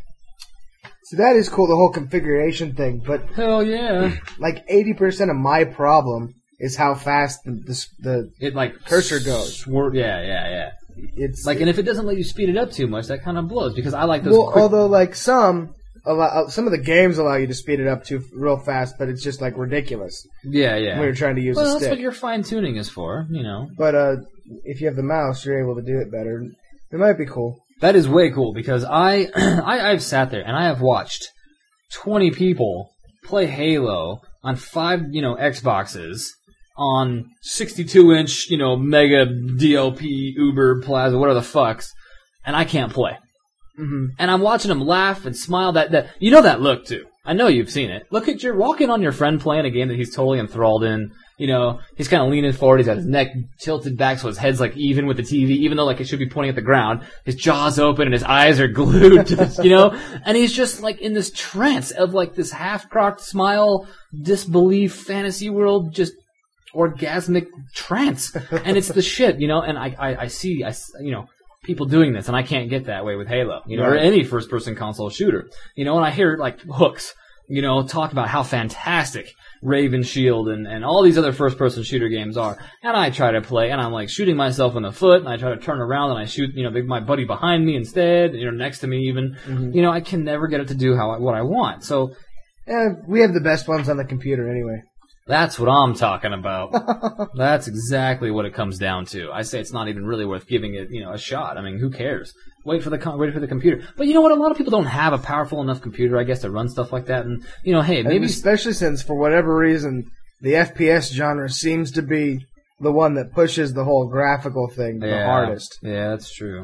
So that is cool, the whole configuration thing, but Hell yeah. like 80% of my problem is how fast the It like cursor goes. Yeah. It's Like, and if it doesn't let you speed it up too much, that kind of blows, because I like those well, quick... although like some of the games allow you to speed it up too real fast, but it's just like ridiculous Yeah. when you're trying to use Well, a that's stick. what your fine-tuning is for, you know. But if you have the mouse, you're able to do it better. It might be cool. That is way cool, because I've sat there and I have watched 20 people play Halo on 5, Xboxes on 62-inch, mega DLP, Uber, Plaza, whatever the fucks, and I can't play. Mm-hmm. And I'm watching them laugh and smile. That you know that look too. I know you've seen it. Look at you're walking on your friend playing a game that he's totally enthralled in. He's kind of leaning forward. He's got his neck tilted back so his head's like even with the TV, even though like it should be pointing at the ground. His jaw's open and his eyes are glued to this, and he's just like in this trance of like this half-crocked smile, disbelief, fantasy world, just orgasmic trance. And it's the shit, and I see, people doing this, and I can't get that way with Halo, or any first-person console shooter, and I hear like Hooks, talk about how fantastic Raven Shield and all these other first-person shooter games are, and I try to play, and I'm like shooting myself in the foot, and I try to turn around, and I shoot, my buddy behind me instead, next to me even, I can never get it to do what I want, so. We have the best ones on the computer anyway. That's what I'm talking about. That's exactly what it comes down to. I say it's not even really worth giving it, a shot. I mean, who cares? Wait for the computer. But you know what? A lot of people don't have a powerful enough computer, I guess, to run stuff like that. And hey, maybe and especially since for whatever reason the FPS genre seems to be the one that pushes the whole graphical thing the hardest. Yeah, that's true.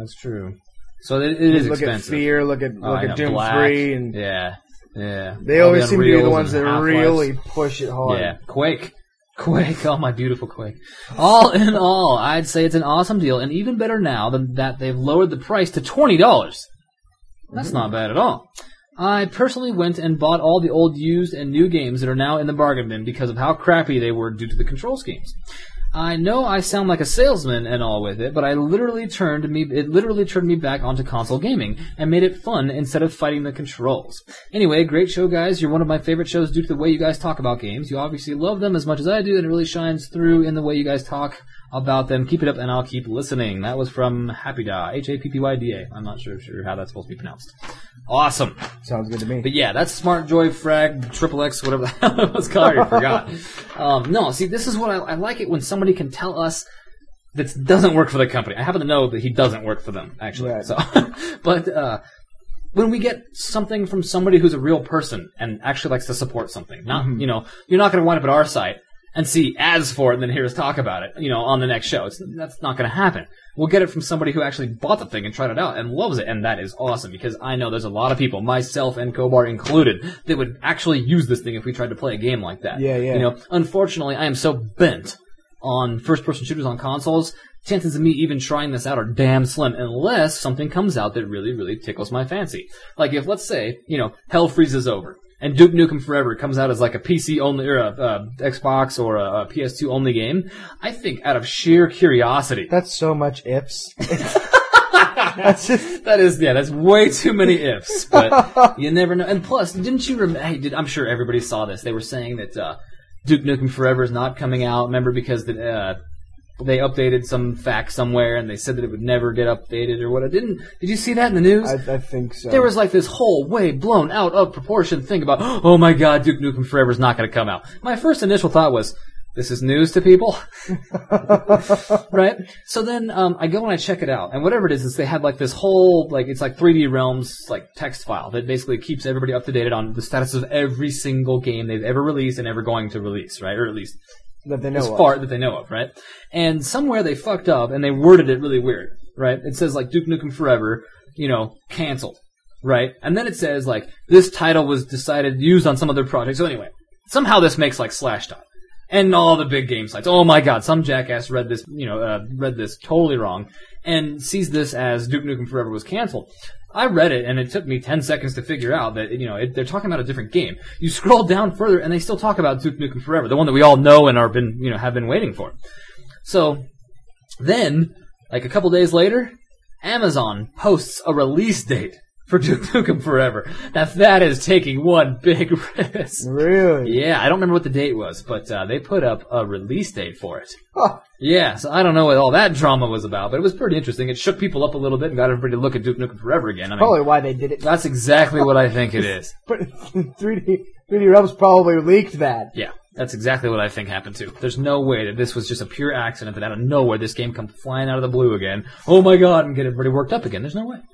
So it is look expensive. At Fear. Look at Doom Black. 3 and Yeah. They All always the seem to be the Unreals ones and that Half-Lives. really push it hard. Yeah, Quake, oh my beautiful Quake. All in all, I'd say it's an awesome deal, and even better now than that they've lowered the price to $20. That's not bad at all. I personally went and bought all the old used and new games that are now in the bargain bin because of how crappy they were due to the control schemes. I know I sound like a salesman and all with it, but it literally turned me back onto console gaming and made it fun instead of fighting the controls. Anyway, great show, guys. You're one of my favorite shows due to the way you guys talk about games. You obviously love them as much as I do, and it really shines through in the way you guys talk about them. Keep it up, and I'll keep listening. That was from Happyda, Happyda. I'm not sure how that's supposed to be pronounced. Awesome. Sounds good to me. But yeah, that's Smart Joy Frag, XXX, whatever the hell it was called. I forgot. No, see, this is what I like it when somebody can tell us that doesn't work for the company. I happen to know that he doesn't work for them, actually. Right. So, but when we get something from somebody who's a real person and actually likes to support something, not you're not going to wind up at our site and see ads for it and then hear us talk about it, on the next show. That's not going to happen. We'll get it from somebody who actually bought the thing and tried it out and loves it, and that is awesome because I know there's a lot of people, myself and Kobar included, that would actually use this thing if we tried to play a game like that. Yeah. Unfortunately, I am so bent on first-person shooters on consoles, chances of me even trying this out are damn slim unless something comes out that really, really tickles my fancy. Like if, let's say, Hell Freezes Over, and Duke Nukem Forever comes out as like a PC only or a Xbox or a PS2 only game, I think out of sheer curiosity. That's so much ifs. That's way too many ifs, but you never know. And plus, didn't you remember, I'm sure everybody saw this. They were saying that Duke Nukem Forever is not coming out, remember, because they updated some fact somewhere, and they said that it would never get updated or what. Did you see that in the news? I think so. There was like this whole way blown out of proportion thing about, oh my god, Duke Nukem Forever is not going to come out. My first initial thought was, This is news to people. Right? So then I go and I check it out. And whatever it is they have like this whole, like, it's like 3D Realms, like, text file that basically keeps everybody up to date on the status of every single game they've ever released and ever going to release, right? Or at least that they know as of. far that they know of, right? And somewhere they fucked up and they worded it really weird, right? It says, like, Duke Nukem Forever, canceled, right? And then it says, like, this title was used on some other project. So anyway, somehow this makes, like, Slashdot. And all the big game sites. Oh my god, some jackass read this, read this totally wrong and sees this as Duke Nukem Forever was canceled. I read it and it took me 10 seconds to figure out that, they're talking about a different game. You scroll down further and they still talk about Duke Nukem Forever, the one that we all know and have been waiting for. So, then, like a couple days later, Amazon posts a release date for Duke Nukem Forever. Now that is taking one big risk. Really? Yeah, I don't remember what the date was, but they put up a release date for it. Huh. Yeah, so I don't know what all that drama was about, but it was pretty interesting. It shook people up a little bit and got everybody to look at Duke Nukem Forever again. I mean, Probably why they did it. that's exactly what I think it is. But 3D Realms probably leaked that. Yeah, that's exactly what I think happened too. There's no way that this was just a pure accident that out of nowhere this game comes flying out of the blue again. Oh my god, and get everybody worked up again. There's no way.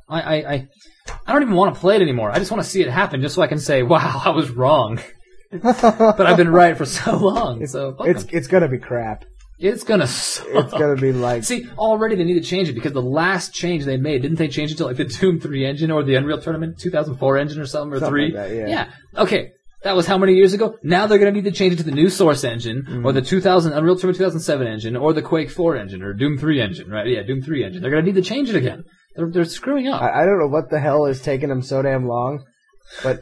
I don't even want to play it anymore. I just want to see it happen just so I can say, wow, I was wrong. But I've been right for so long. So It's gonna be crap. It's gonna suck. It's gonna be like... See, already they need to change it because the last change they made, didn't they change it to like the Doom 3 engine or the Unreal Tournament 2004 engine or something, or 3? Like that, yeah. Okay. That was how many years ago? Now they're going to need to change it to the new Source engine, or the Unreal Tournament 2007 engine, or the Quake 4 engine, or Doom 3 engine, right? Yeah, Doom 3 engine. They're going to need to change it again. They're screwing up. I don't know what the hell is taking them so damn long, but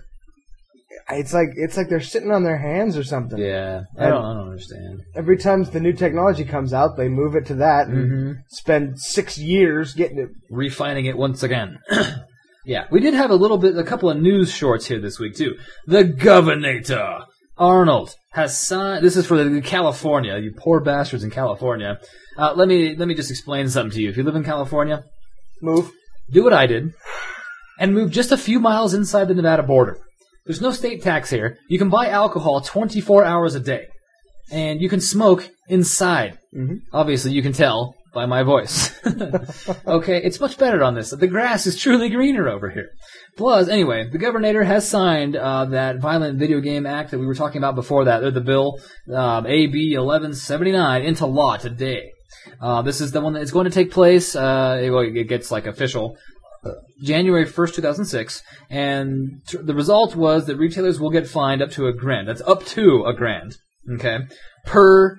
it's like they're sitting on their hands or something. Yeah, I don't understand. Every time the new technology comes out, they move it to that and spend 6 years getting it. Refining it once again. Yeah, we did have a couple of news shorts here this week too. The Governator Arnold has signed. This is for California, you poor bastards in California. Let me just explain something to you. If you live in California, Move. do what I did, and move just a few miles inside the Nevada border. There's no state tax here. You can buy alcohol 24 hours a day, and you can smoke inside. Obviously, you can tell by my voice. Okay, it's much better on this. The grass is truly greener over here. Plus, anyway, the Governator has signed that Violent Video Game Act that we were talking about before that, or the bill, AB 1179, into law today. This is the one that is going to take place, it gets like official, January 1st, 2006, and the result was that retailers will get fined up to $1,000. That's up to $1,000, okay, per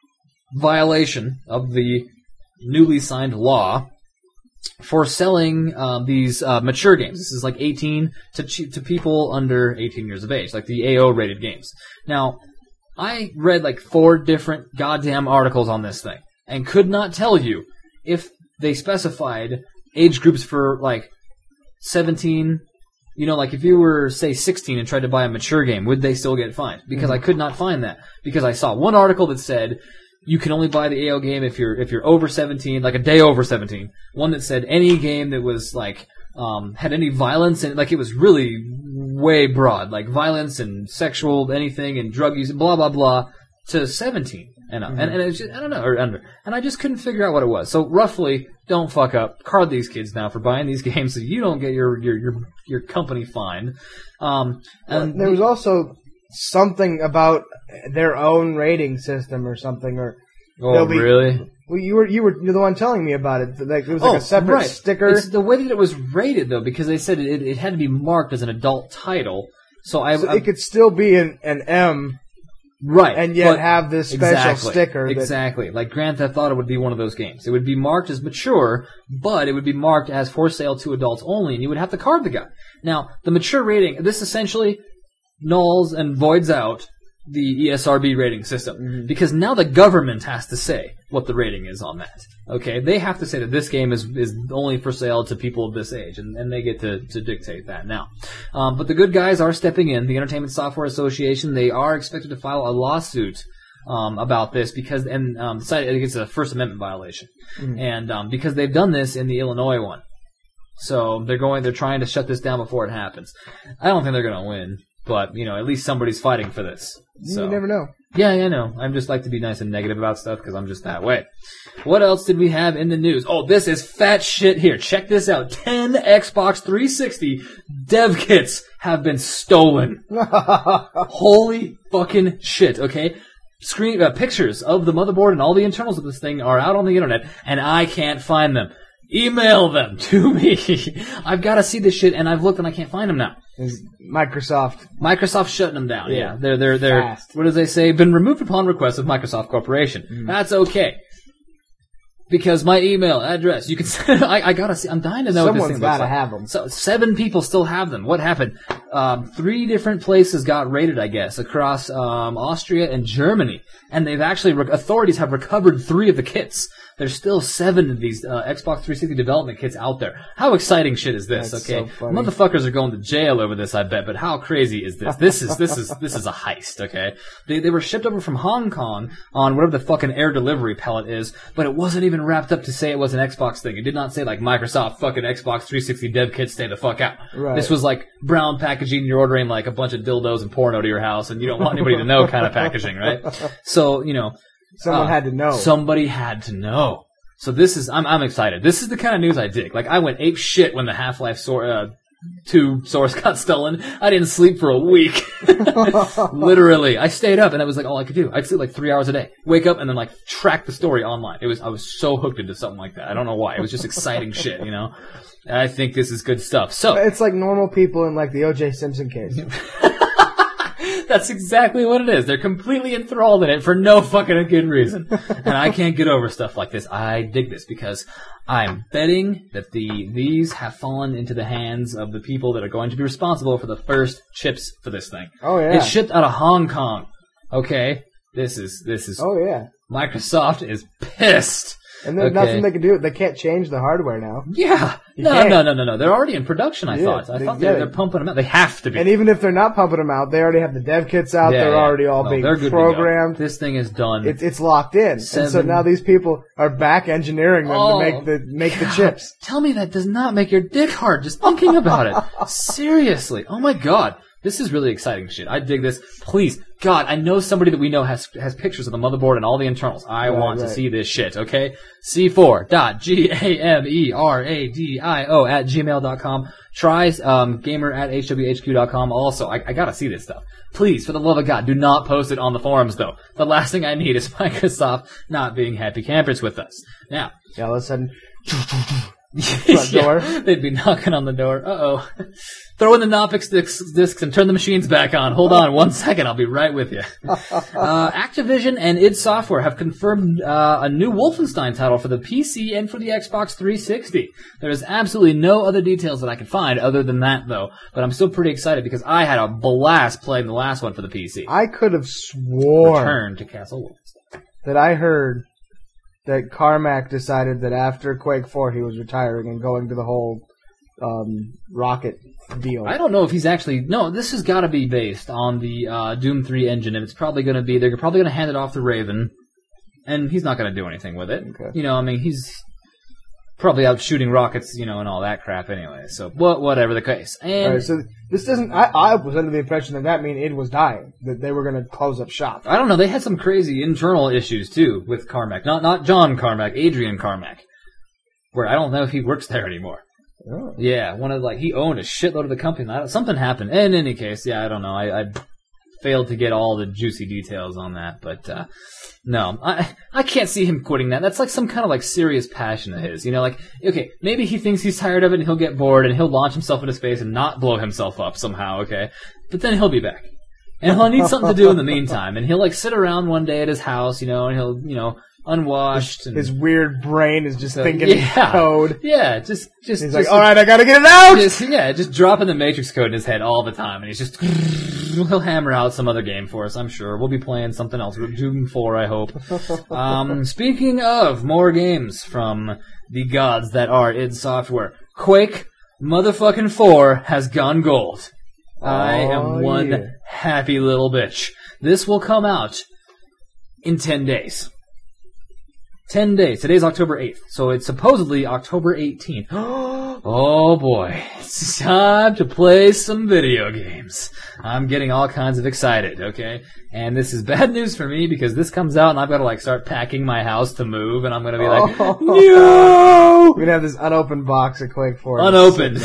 violation of the newly signed law for selling these mature games. This is like 18 to people under 18 years of age, like the AO rated games. Now, I read like 4 different goddamn articles on this thing and could not tell you if they specified age groups for like 17, like if you were, say, 16 and tried to buy a mature game, would they still get fined? Because I could not find that. Because I saw one article that said you can only buy the AO game if you're over 17, like a day over 17. One that said any game that was like had any violence and like it was really way broad, like violence and sexual anything and drug use, blah blah blah, to 17 and up. And it was just, I don't know, or under. And I just couldn't figure out what it was. So roughly, don't fuck up. Card these kids now for buying these games so you don't get your company fined. And there was also something about their own rating system or something, or really? Well, you're the one telling me about it. Like, it was like a separate sticker. It's the way that it was rated though, because they said it had to be marked as an adult title. So it could still be an M, right? And yet have this special sticker. Exactly, like Grand Theft Auto would be one of those games. It would be marked as mature, but it would be marked as for sale to adults only, and you would have to card the guy. Now, the mature rating, this essentially nulls and voids out the ESRB rating system, because now the government has to say what the rating is on that. Okay, they have to say that this game is only for sale to people of this age, and they get to dictate that now. But the good guys are stepping in. The Entertainment Software Association, they are expected to file a lawsuit about this because decided it's a First Amendment violation, and because they've done this in the Illinois one. So they're trying to shut this down before it happens. I don't think they're going to win. But, at least somebody's fighting for this. So. You never know. Yeah, I know. I just like to be nice and negative about stuff because I'm just that way. What else did we have in the news? Oh, this is fat shit here. Check this out. 10 Xbox 360 dev kits have been stolen. Holy fucking shit, okay? Pictures of the motherboard and all the internals of this thing are out on the internet, and I can't find them. Email them to me. I've got to see this shit, and I've looked and I can't find them now. Is Microsoft shutting them down. Yeah. They're Fast. what do they say? Been removed upon request of Microsoft Corporation. That's okay. Because my email address, you can send, I gotta see, I'm dying to know what this thing looks like. Someone's gotta have them. So 7 people still have them. What happened? 3 different places got raided, I guess, across, Austria and Germany. And they've actually, authorities have recovered 3 of the kits. There's still 7 of these, Xbox 360 development kits out there. How exciting shit is this, That's okay? so funny. Motherfuckers are going to jail over this, I bet, but how crazy is this? This is a heist, okay? They were shipped over from Hong Kong on whatever the fucking air delivery pellet is, but it wasn't even wrapped up to say it was an Xbox thing. It did not say like Microsoft fucking Xbox 360 dev kit, stay the fuck out. Right. This was like brown packaging, you're ordering like a bunch of dildos and porno to your house and you don't want anybody to know kind of packaging, right? So, Someone had to know. Somebody had to know. So this is, I'm excited. This is the kind of news I dig. Like I went ape shit when the Half-Life 2 source got stolen. I didn't sleep for a week. Literally. I stayed up and that was like all I could do. I'd sleep like 3 hours a day. Wake up and then like track the story online. I was so hooked into something like that. I don't know why. It was just exciting shit, I think this is good stuff. So. It's like normal people in like the O.J. Simpson case. That's exactly what it is. They're completely enthralled in it for no fucking good reason. And I can't get over stuff like this. I dig this because I'm betting that these have fallen into the hands of the people that are going to be responsible for the first chips for this thing. Oh yeah. It's shipped out of Hong Kong. Okay? This is Oh yeah. Microsoft is pissed. And there's nothing they can do. They can't change the hardware now. Yeah. No. They're already in production, I thought. I thought they're pumping them out. They have to be. And even if they're not pumping them out, they already have the dev kits out. Yeah, they're already all being they're good programmed. This thing is done. It's locked in. And so now these people are back engineering them to make the chips. Tell me that does not make your dick hard just thinking about it. Seriously. Oh my god. This is really exciting shit. I dig this. Please, God, I know somebody that we know has pictures of the motherboard and all the internals. I want to see this shit, okay? C4.GAMERADIO@gmail.com. Try gamer@hwhq.com. Also, I gotta see this stuff. Please, for the love of God, do not post it on the forums, though. The last thing I need is Microsoft not being happy campers with us. Now. Yeah, all of a sudden, front door. They'd be knocking on the door. Uh-oh. Throw in the Knoppix discs and turn the machines back on. Hold on 1 second. I'll be right with you. Activision and id Software have confirmed a new Wolfenstein title for the PC and for the Xbox 360. There is absolutely no other details that I can find other than that, though. But I'm still pretty excited because I had a blast playing the last one for the PC. I could have sworn Return to Castle Wolfenstein. that I heard that Carmack decided that after Quake 4 he was retiring and going to the whole rocket deal. I don't know if he's actually... No, this has got to be based on the Doom 3 engine, and it's probably going to be... They're probably going to hand it off to Raven, and he's not going to do anything with it. Okay. He's probably out shooting rockets, and all that crap anyway. So, whatever the case. And Right, so this doesn't... I was under the impression that meant id was dying, that they were going to close up shop. I don't know, they had some crazy internal issues, too, with Carmack. Not John Carmack, Adrian Carmack. Where I don't know if he works there anymore. Oh. Yeah, he owned a shitload of the company. Something happened. In any case, yeah, I don't know. I failed to get all the juicy details on that, but no, I can't see him quitting that. That's like some kind of like serious passion of his. Okay, maybe he thinks he's tired of it and he'll get bored and he'll launch himself into space and not blow himself up somehow. Okay, but then he'll be back. And he'll need something to do in the meantime. And he'll like sit around one day at his house, and he'll, unwashed. His weird brain is just thinking code. Yeah, just. He's like, all right, I gotta get it out. Just dropping the Matrix code in his head all the time, and he'll hammer out some other game for us. I'm sure we'll be playing something else, Doom 4, I hope. Speaking of more games from the gods that are id Software, Quake motherfucking 4 has gone gold. I am one happy little bitch. This will come out in 10 days. 10 days. Today's October 8th, so it's supposedly October 18th. Oh boy, it's time to play some video games. I'm getting all kinds of excited, okay? And this is bad news for me because this comes out and I've got to start packing my house to move, and I'm going to be like, no! We're going to have this unopened box of Quake 4. Unopened.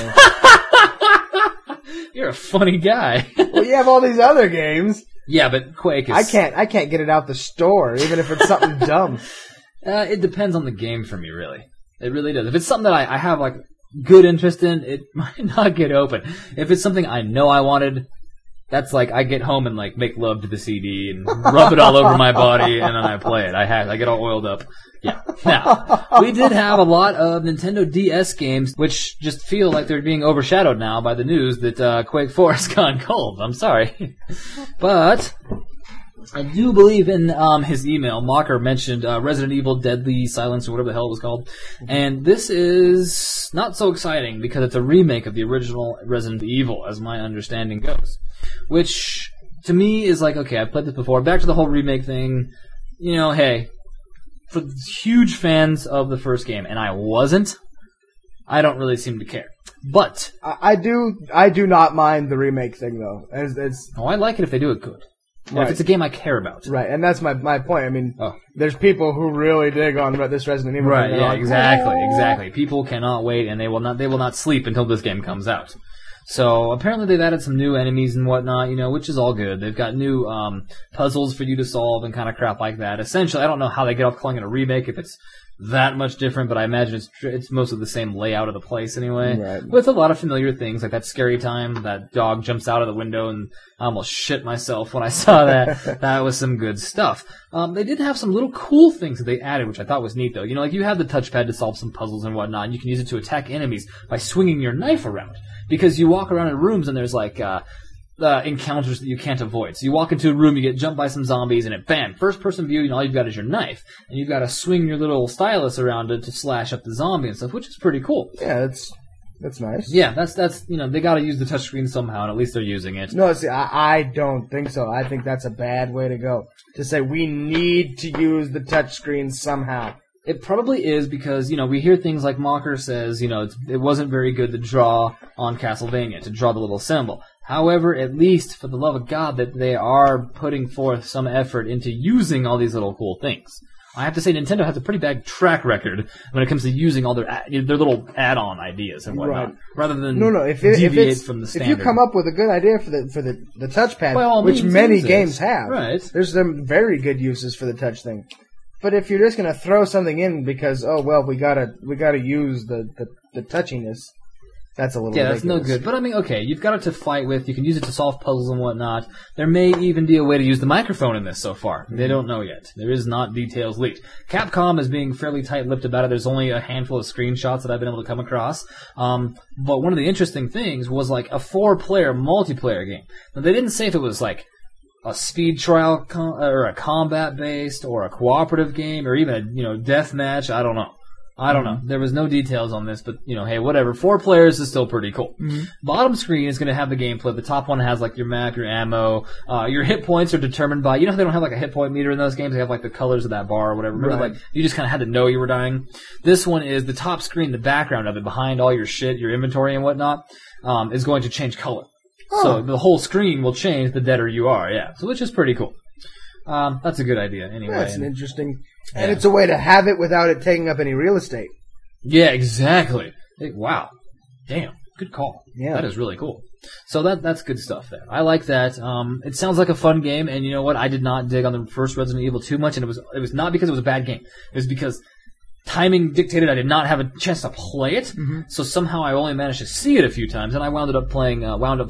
You're a funny guy. Well, you have all these other games. Yeah, but Quake is... I can't get it out the store, even if it's something dumb. It depends on the game for me, really. It really does. If it's something that I have, good interest in, it might not get open. If it's something I know I wanted, that's I get home and, make love to the CD and rub it all over my body, and then I play it. I get all oiled up. Yeah. Now, we did have a lot of Nintendo DS games, which just feel like they're being overshadowed now by the news that Quake 4 has gone cold. I'm sorry. But I do believe in his email, Mocker mentioned Resident Evil Deadly Silence, or whatever the hell it was called. And this is not so exciting because it's a remake of the original Resident Evil, as my understanding goes. Which, to me, is okay, I've played this before. Back to the whole remake thing. Hey, for huge fans of the first game, and I wasn't, I don't really seem to care. But I do not mind the remake thing, though. I like it if they do it good. Right. If it's a game I care about. Right, and that's my point. I mean, there's people who really dig on this Resident Evil. Right, yeah, exactly. People cannot wait, and they will not sleep until this game comes out. So apparently they've added some new enemies and whatnot, which is all good. They've got new puzzles for you to solve and kind of crap like that. Essentially, I don't know how they get off calling it a remake if it's that much different, but I imagine it's most of the same layout of the place anyway. Right. With a lot of familiar things, like that scary time that dog jumps out of the window, and I almost shit myself when I saw that. That was some good stuff. They did have some little cool things that they added, which I thought was neat though. You have the touchpad to solve some puzzles and whatnot, and you can use it to attack enemies by swinging your knife around. Because you walk around in rooms and there's encounters that you can't avoid. So you walk into a room, you get jumped by some zombies, and bam, first person view, all you've got is your knife. And you've got to swing your little stylus around it to slash up the zombie and stuff, which is pretty cool. Yeah, that's nice. Yeah, that's they got to use the touchscreen somehow, and at least they're using it. No, see, I don't think so. I think that's a bad way to go. To say we need to use the touchscreen somehow. It probably is because, we hear things like Mocker says, it wasn't very good to draw on Castlevania, to draw the little symbol. However, at least, for the love of God, that they are putting forth some effort into using all these little cool things. I have to say, Nintendo has a pretty bad track record when it comes to using all their little add-on ideas and whatnot, right. Rather than deviate from the standard. If you come up with a good idea for the touchpad, which many games have, right. There's some very good uses for the touch thing. But if you're just gonna throw something in because we gotta use the touchiness, that's a little ridiculous. That's no good. But I mean, okay, you've got it to fight with. You can use it to solve puzzles and whatnot. There may even be a way to use the microphone in this so far. They don't know yet. There is not details leaked. Capcom is being fairly tight-lipped about it. There's only a handful of screenshots that I've been able to come across. But one of the interesting things was a 4-player multiplayer game. Now, they didn't say if it was a speed trial or a combat based or a cooperative game or even a death match. I don't know. There was no details on this, but hey, whatever. 4 players is still pretty cool. Mm-hmm. Bottom screen is going to have the gameplay. The top one has your map, your ammo, your hit points are determined by. They don't have a hit point meter in those games. They have the colors of that bar or whatever. Remember, right. You just kind of had to know you were dying. This one is the top screen, the background of it behind all your shit, your inventory and whatnot, is going to change color. Oh. So the whole screen will change the deader you are, yeah. So which is pretty cool. That's a good idea, anyway. That's an interesting... And it's a way to have it without it taking up any real estate. Yeah, exactly. Wow. Damn. Good call. Yeah. That is really cool. So that's good stuff there. I like that. It sounds like a fun game, and you know what? I did not dig on the first Resident Evil too much, and it was not because it was a bad game. It was because timing dictated I did not have a chance to play it, so somehow I only managed to see it a few times, and I wound up playing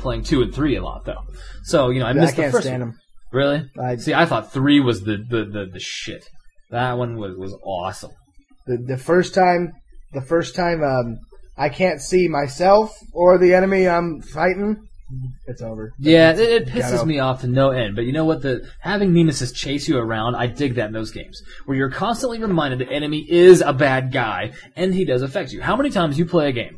2 and 3 a lot though. So I missed the first one. I can't stand them. Really? See, I thought 3 was the shit. That one was awesome. The first time I can't see myself or the enemy I'm fighting, it's over. Yeah, it pisses me off to no end. But you know what? Having Nemesis chase you around, I dig that in those games. Where you're constantly reminded the enemy is a bad guy, and he does affect you. How many times you play a game?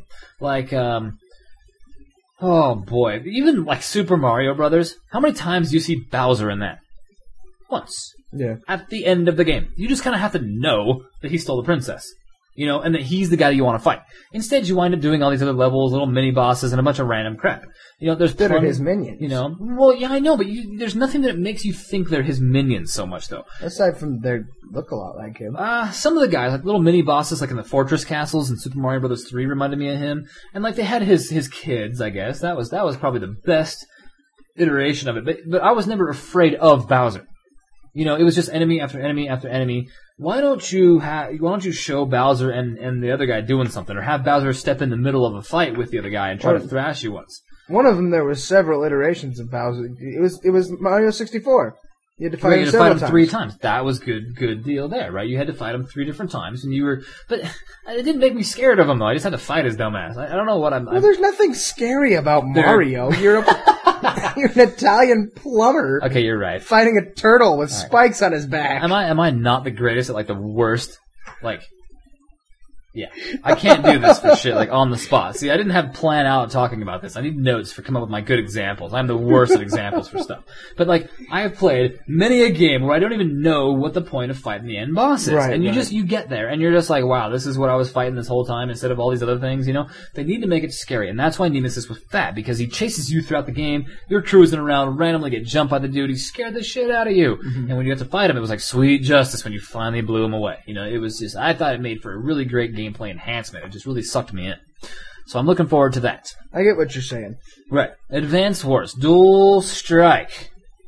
Oh boy. Even Super Mario Brothers, how many times do you see Bowser in that? Once. Yeah. at the end of the game. You just kind of have to know that he stole the princess. And that he's the guy that you want to fight. Instead, you wind up doing all these other levels, little mini-bosses, and a bunch of random crap. There's That are plenty- his minions. Well, yeah, I know, but there's nothing that makes you think they're his minions so much, though. Aside from they look a lot like him. Some of the guys, like little mini-bosses, like in the Fortress Castles in Super Mario Bros. 3 reminded me of him. And like they had his kids, I guess. That was probably the best iteration of it. But I was never afraid of Bowser. It was just enemy after enemy after enemy. Why don't you show Bowser and the other guy doing something, or have Bowser step in the middle of a fight with the other guy and try to thrash you once? One of them, there was several iterations of Bowser. It was Mario 64. You had to fight him fight several him times. 3 times. That was good deal there, right? You had to fight him 3 different times, but it didn't make me scared of him though. I just had to fight his dumbass. I don't know what I'm. Well, there's nothing scary about Mario. You're an Italian plumber. Okay, you're right. Fighting a turtle with spikes on his back. Am I not the greatest at like the worst? Yeah, I can't do this for shit on the spot. See, I didn't have plan out talking about this. I need notes for come up with my good examples. I'm the worst at examples for stuff. But I have played many a game where I don't even know what the point of fighting the end boss is, and you get there and you're just like, wow, this is what I was fighting this whole time instead of all these other things. They need to make it scary, and that's why Nemesis was fat, because he chases you throughout the game. You're cruising around, randomly get jumped by the dude. He scared the shit out of you, and when you have to fight him, it was like sweet justice when you finally blew him away. It was just, I thought it made for a really great gameplay enhancement. It just really sucked me in. So I'm looking forward to that. I get what you're saying. Right. Advance Wars. Dual Strike.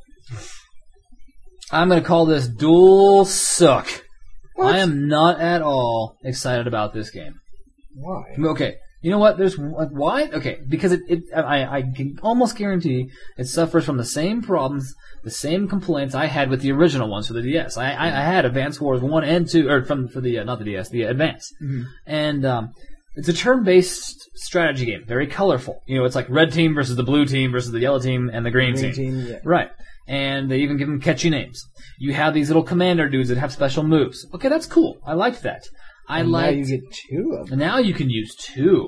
I'm going to call this Dual Suck. What? I am not at all excited about this game. Why? Okay. You know what? Why? Okay. Because I can almost guarantee it suffers from the same problems, the same complaints I had with the original ones for the DS. I had Advance Wars 1 and 2, or for the, not the DS, the Advance. Mm-hmm. And, it's a turn-based strategy game. Very colorful. It's like red team versus the blue team versus the yellow team and the green team. Yeah. Right. And they even give them catchy names. You have these little commander dudes that have special moves. Okay, that's cool. I liked that. Now you get 2 of them. Now you can use 2.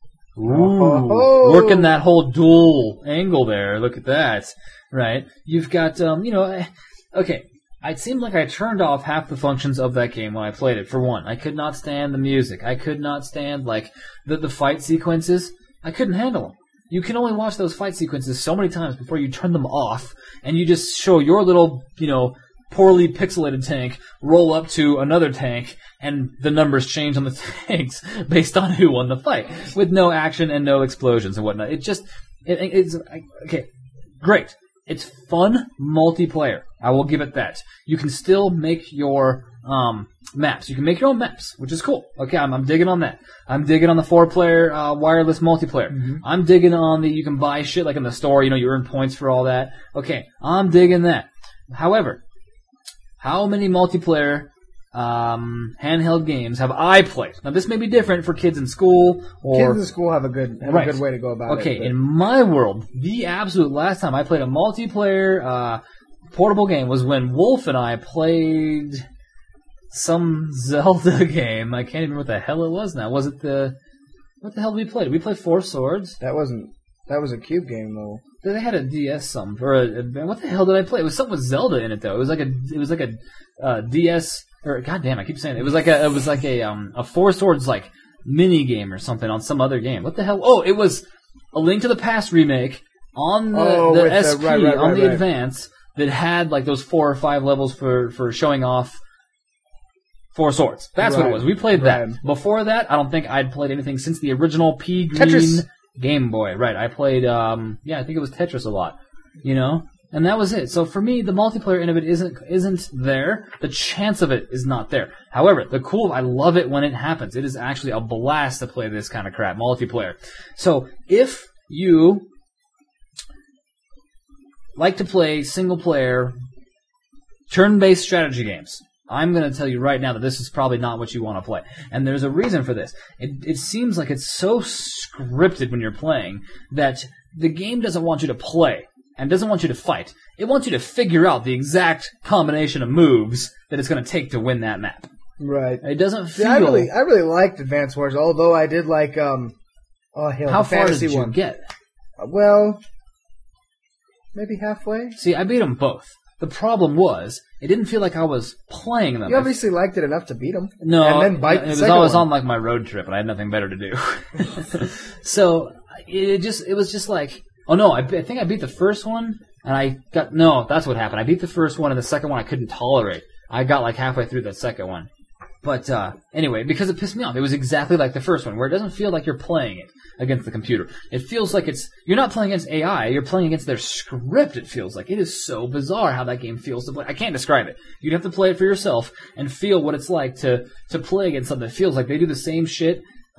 Ooh, working that whole dual angle there. Look at that. Right. You've got, okay. It seemed like I turned off half the functions of that game when I played it. For one, I could not stand the music. I could not stand, the fight sequences. I couldn't handle them. You can only watch those fight sequences so many times before you turn them off, and you just show your little, poorly pixelated tank roll up to another tank, and the numbers change on the tanks based on who won the fight, with no action and no explosions and whatnot. It's okay, great. It's fun multiplayer. I will give it that. You can still make your maps. You can make your own maps, which is cool. Okay, I'm digging on that. I'm digging on the 4-player wireless multiplayer. Mm-hmm. I'm digging on the you can buy shit in the store. You earn points for all that. Okay, I'm digging that. However, how many multiplayer handheld games have I played? Now, this may be different for kids in school. Kids in school have a good way to go about it. Okay, in my world, the absolute last time I played a multiplayer portable game was when Wolf and I played some Zelda game. I can't even remember what the hell it was now. Was it what the hell did we play? Did we play Four Swords? That was a Cube game, though. They had a DS something, what the hell did I play? It was something with Zelda in it, though. It was like a DS. Or goddamn, I keep saying it. It was like a Four Swords mini game or something on some other game. What the hell? Oh, it was a Link to the Past remake on the SP on the Advance that had those 4 or 5 levels for showing off Four Swords. That's what it was. We played that. Before that, I don't think I'd played anything since the original Pea Green Tetris. Game Boy. Right. I played I think it was Tetris a lot. And that was it. So for me, the multiplayer end of it isn't there. The chance of it is not there. However, I love it when it happens. It is actually a blast to play this kind of crap, multiplayer. So if you like to play single-player, turn-based strategy games, I'm going to tell you right now that this is probably not what you want to play. And there's a reason for this. It seems like it's so scripted when you're playing that the game doesn't want you to play. And doesn't want you to fight. It wants you to figure out the exact combination of moves that it's going to take to win that map. Right. It doesn't feel... I really liked Advance Wars, although I did like, how far did you get? Well, maybe halfway. See, I beat them both. The problem was, it didn't feel like I was playing them. You obviously liked it enough to beat them. No, and then bite it the was second always one. on like my road trip, and I had nothing better to do. So it was just like, oh no, I think I beat the first one, and that's what happened. I beat the first one, and the second one I couldn't tolerate. I got like halfway through the second one. But anyway, because it pissed me off. It was exactly like the first one, where it doesn't feel like you're playing it against the computer. It feels like you're not playing against AI, you're playing against their script, it feels like. It is so bizarre how that game feels to play. I can't describe it. You'd have to play it for yourself and feel what it's like to play against something that feels like they do the same shit.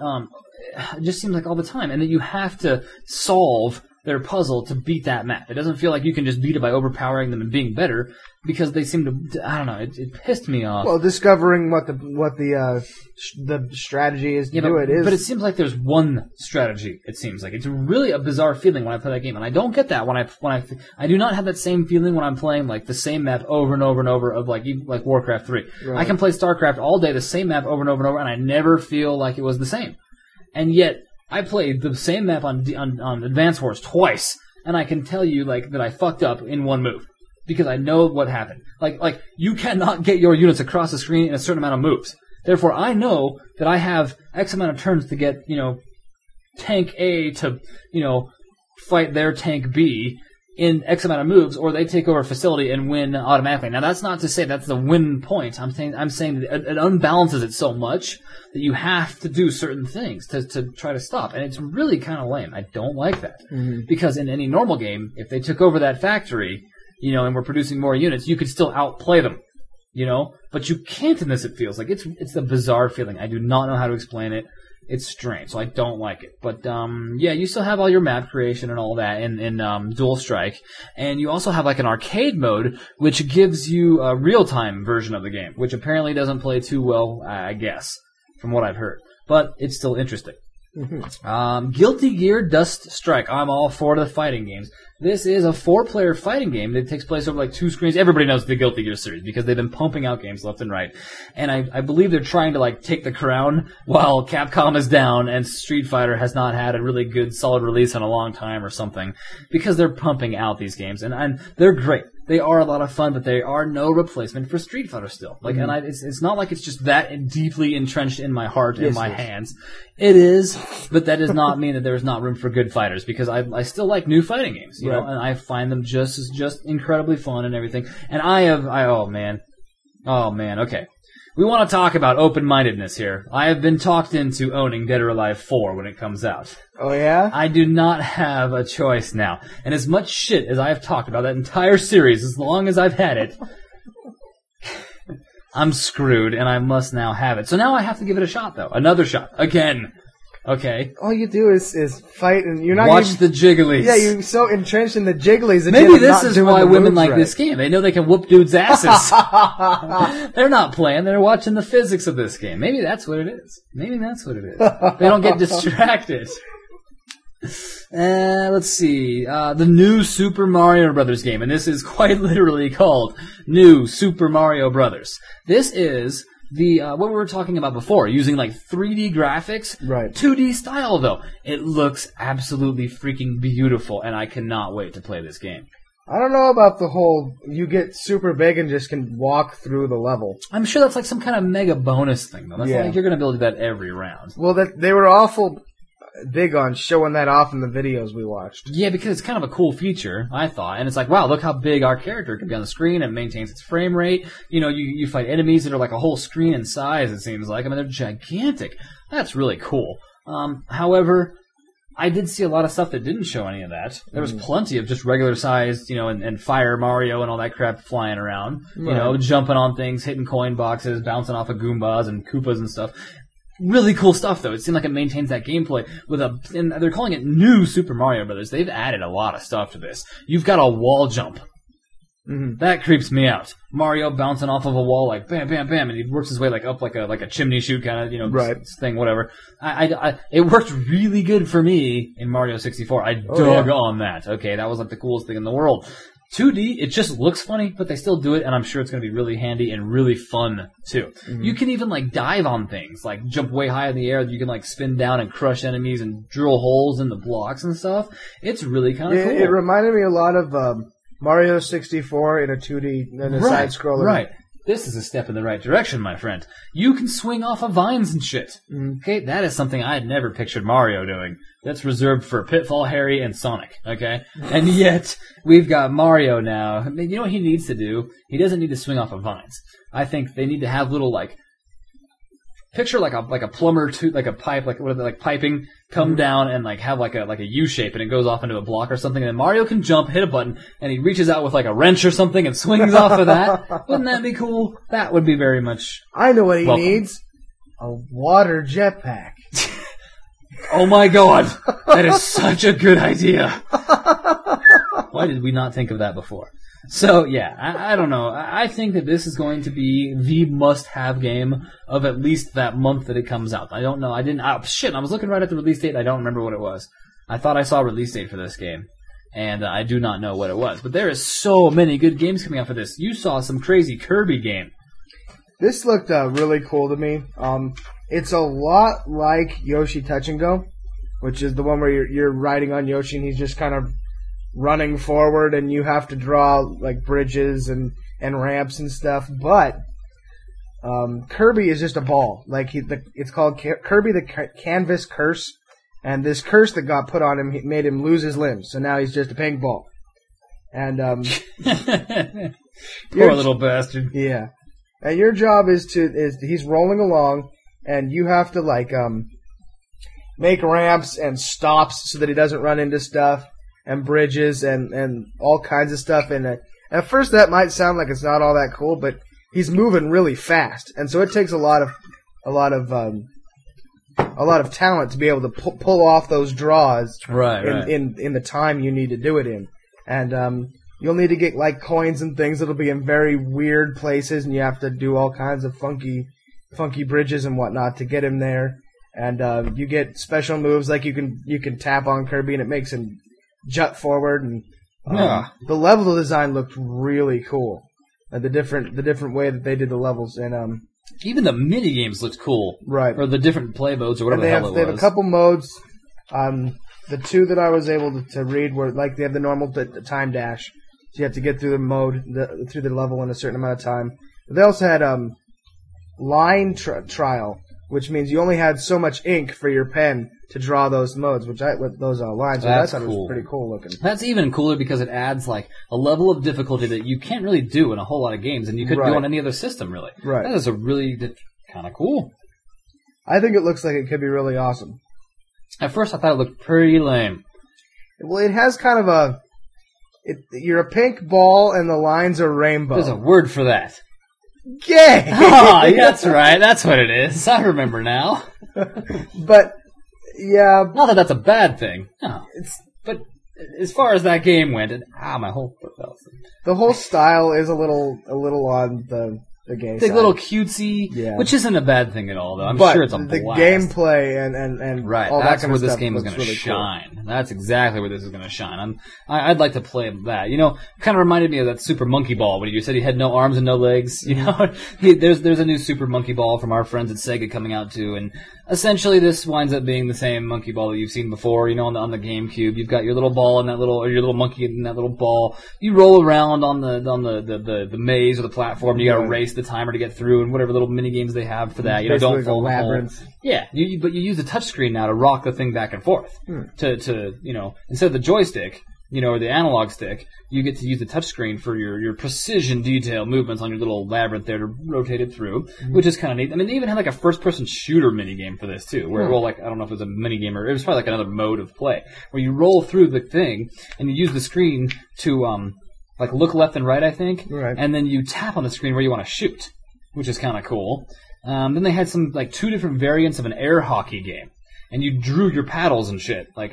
It just seems like all the time. And that you have to solve their puzzle to beat that map. It doesn't feel like you can just beat it by overpowering them and being better, because they seem to, I don't know, it pissed me off. Well, discovering what the strategy is to do it is. But it seems like there's one strategy, it seems like. It's really a bizarre feeling when I play that game, and I don't get that when I do not have that same feeling when I'm playing like the same map over and over and over of like Warcraft 3. Right. I can play StarCraft all day, the same map over and over and over, and I never feel like it was the same. And yet, I played the same map on Advance Wars twice, and I can tell you like that I fucked up in one move. Because I know what happened. Like you cannot get your units across the screen in a certain amount of moves. Therefore, I know that I have X amount of turns to get, tank A to, fight their tank B in X amount of moves, or they take over a facility and win automatically. Now, that's not to say that's the win point. I'm saying that it unbalances it so much that you have to do certain things to try to stop. And it's really kind of lame. I don't like that. Mm-hmm. Because in any normal game, if they took over that factory, and we're producing more units, you could still outplay them, but you can't in this, it feels like. It's a bizarre feeling. I do not know how to explain it. It's strange, so I don't like it. But, you still have all your map creation and all that in Dual Strike, and you also have like an arcade mode, which gives you a real-time version of the game, which apparently doesn't play too well, I guess, from what I've heard. But it's still interesting. Mm-hmm. Guilty Gear Dust Strike. I'm all for the fighting games. This is a 4-player fighting game that takes place over like 2 screens. Everybody knows the Guilty Gear series because they've been pumping out games left and right. And I believe they're trying to like take the crown while Capcom is down and Street Fighter has not had a really good solid release in a long time or something, because they're pumping out these games and they're great. They are a lot of fun, but they are no replacement for Street Fighter still. Like, mm-hmm. And it's not like it's just that deeply entrenched in my heart and my hands. It is, but that does not mean that there is not room for good fighters, because I still like new fighting games, you know, and I find them just incredibly fun and everything. And oh man, okay. We want to talk about open-mindedness here. I have been talked into owning Dead or Alive 4 when it comes out. Oh, yeah? I do not have a choice now. And as much shit as I have talked about that entire series, as long as I've had it, I'm screwed, and I must now have it. So now I have to give it a shot, though. Another shot. Again. Okay. All you do is fight, and you're not watch the jigglies. Yeah, you're so entrenched in the jigglies that maybe you're this not is doing why the women moves like right. this game. They know they can whoop dudes' asses. They're not playing. They're watching the physics of this game. Maybe that's what it is. They don't get distracted. Let's see. The new Super Mario Brothers game, and this is quite literally called New Super Mario Brothers. This is the what we were talking about before, using like 3D graphics, right? 2D style though. It looks absolutely freaking beautiful, and I cannot wait to play this game. I don't know about the whole you get super big and just can walk through the level. I'm sure that's like some kind of mega bonus thing though. That's not like you're going to be able to do that every round. Well, they were awful big on showing that off in the videos we watched. Yeah, because it's kind of a cool feature, I thought. And it's like, wow, look how big our character can be on the screen, and maintains its frame rate. You know, you fight enemies that are like a whole screen in size, it seems like. I mean, they're gigantic. That's really cool. However, I did see a lot of stuff that didn't show any of that. There was plenty of just regular sized, you know, and Fire Mario and all that crap flying around. Right. You know, jumping on things, hitting coin boxes, bouncing off of Goombas and Koopas and stuff. Really cool stuff, though. It seemed like it maintains that gameplay and they're calling it New Super Mario Brothers. They've added a lot of stuff to this. You've got a wall jump. Mm-hmm. That creeps me out. Mario bouncing off of a wall like bam, bam, bam, and he works his way like up like a chimney chute kind of, you know, thing, whatever. It worked really good for me in Mario 64. I dug on that. Okay, that was like the coolest thing in the world. 2D, it just looks funny, but they still do it, and I'm sure it's going to be really handy and really fun, too. Mm-hmm. You can even, like, dive on things, like jump way high in the air. You can, like, spin down and crush enemies and drill holes in the blocks and stuff. It's really kind of cool. It reminded me a lot of Mario 64 in a 2D, in a side-scroller. Right. This is a step in the right direction, my friend. You can swing off of vines and shit. Okay, that is something I had never pictured Mario doing. That's reserved for Pitfall, Harry, and Sonic, okay? And yet, we've got Mario now. I mean, you know what he needs to do? He doesn't need to swing off of vines. I think they need to have little, like, picture like a plumber like a pipe, like what are they, like piping, come down and like have like a U shape and it goes off into a block or something, and then Mario can jump, hit a button, and he reaches out with like a wrench or something and swings off of that. Wouldn't that be cool? That would be very much. I know what he welcome. needs. A water jetpack. Oh my god, that is such a good idea. Why did we not think of that before? So, yeah, I don't know. I think that this is going to be the must-have game of at least that month that it comes out. I don't know. I was looking right at the release date. I don't remember what it was. I thought I saw a release date for this game, and I do not know what it was. But there is so many good games coming out for this. You saw some crazy Kirby game. This looked really cool to me. It's a lot like Yoshi Touch and Go, which is the one where you're riding on Yoshi and he's just kind of running forward, and you have to draw like bridges and ramps and stuff. But Kirby is just a ball. Like it's called Kirby the Canvas Curse, and this curse that got put on him made him lose his limbs. So now he's just a pink ball. And poor little bastard. Yeah, and your job is he's rolling along, and you have to like make ramps and stops so that he doesn't run into stuff. And bridges and all kinds of stuff. And at first that might sound like it's not all that cool, but he's moving really fast, and so it takes a lot of talent to be able to pull off those draws in the time you need to do it in. And you'll need to get like coins and things that'll be in very weird places, and you have to do all kinds of funky bridges and whatnot to get him there. And you get special moves like you can tap on Kirby and it makes him jut forward, and the level design looked really cool. The different way that they did the levels, and even the mini games looked cool, right? Or the different play modes, or whatever the hell it was. They have a couple modes. The two that I was able to read were like they have the normal time dash, so you have to get through the mode through the level in a certain amount of time. But they also had line trial, which means you only had so much ink for your pen to draw those modes, those lines. I thought it was pretty cool looking. That's even cooler because it adds like a level of difficulty that you can't really do in a whole lot of games, and you couldn't do on any other system really. Right. That is a really kind of cool. I think it looks like it could be really awesome. At first, I thought it looked pretty lame. Well, it has kind of you're a pink ball and the lines are rainbow. There's a word for that. Gay! Oh, that's right. That's what it is. I remember now. But, yeah. Not that that's a bad thing. No. But as far as that game went, my whole foot fell asleep. The whole style is a little on the gay it's side. a little cutesy, which isn't a bad thing at all, though. I'm sure it's a blast. The gameplay and right, all that's that kind where of this stuff game is going to really shine. Cool. That's exactly where this is going to shine. I'd like to play that. You know, kind of reminded me of that Super Monkey Ball when you said he had no arms and no legs. You know, there's a new Super Monkey Ball from our friends at Sega coming out too, and essentially this winds up being the same monkey ball that you've seen before. You know, on the GameCube, you've got your little ball and your little monkey in that little ball. You roll around on the maze or the platform. You got to race the timer to get through, and whatever little mini games they have for that. You know, don't fall in the hole. Yeah, but you use the touchscreen now to rock the thing back and forth. To you know, instead of the joystick, you know, or the analog stick, you get to use the touchscreen for your precision detail movements on your little labyrinth there to rotate it through, which is kind of neat. I mean, they even had like a first-person shooter minigame for this too, where I don't know if it was a minigame or it was probably like another mode of play, where you roll through the thing and you use the screen to like look left and right, I think, and then you tap on the screen where you want to shoot, which is kind of cool. Then they had some like 2 different variants of an air hockey game, and you drew your paddles and shit, like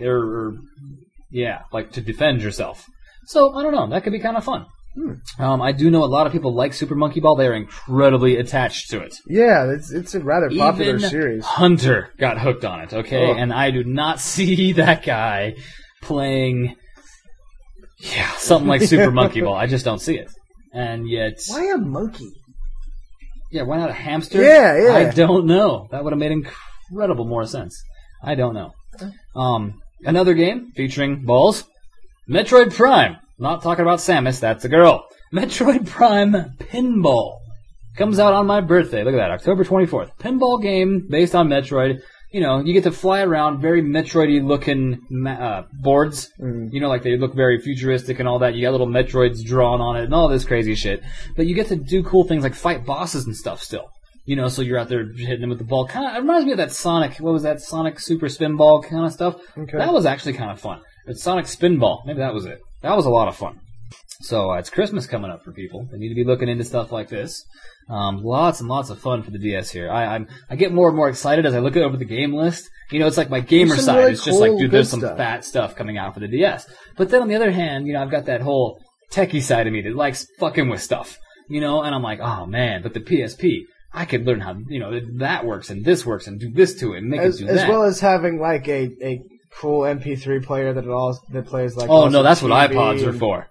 like to defend yourself. So, I don't know, that could be kind of fun. I do know a lot of people like Super Monkey Ball. They are incredibly attached to it. Yeah, it's a rather popular series. Hunter got hooked on it, okay? And I do not see that guy playing something like Super Monkey Ball. I just don't see it. And yet... Why a monkey? Yeah, why not a hamster? Yeah. I don't know. That would have made incredible more sense. I don't know. Another game featuring balls, Metroid Prime. Not talking about Samus, that's a girl. Metroid Prime Pinball. Comes out on my birthday. Look at that, October 24th. Pinball game based on Metroid. You know, you get to fly around very Metroid-y looking boards. You know, like they look very futuristic and all that. You got little Metroids drawn on it and all this crazy shit. But you get to do cool things like fight bosses and stuff still. You know, so you're out there hitting them with the ball. Kind of, it reminds me of that Sonic, what was that, Sonic Super Spinball kind of stuff. Okay. That was actually kind of fun. It's Sonic Spinball. Maybe that was it. That was a lot of fun. So it's Christmas coming up for people. They need to be looking into stuff like this. Lots and lots of fun for the DS here. I get more and more excited as I look over the game list. You know, it's like my gamer side. Really It's just like, cool, dude, there's good some stuff. fat stuff coming out for the DS. But then on the other hand, you know, I've got that whole techie side of me that likes fucking with stuff. You know, and I'm like, oh man, but the PSP, I could learn how, you know, that works and this works and do this to it and make it do that. As well as having like a cool MP3 player that plays like. Oh no, that's what TV iPods are and- for.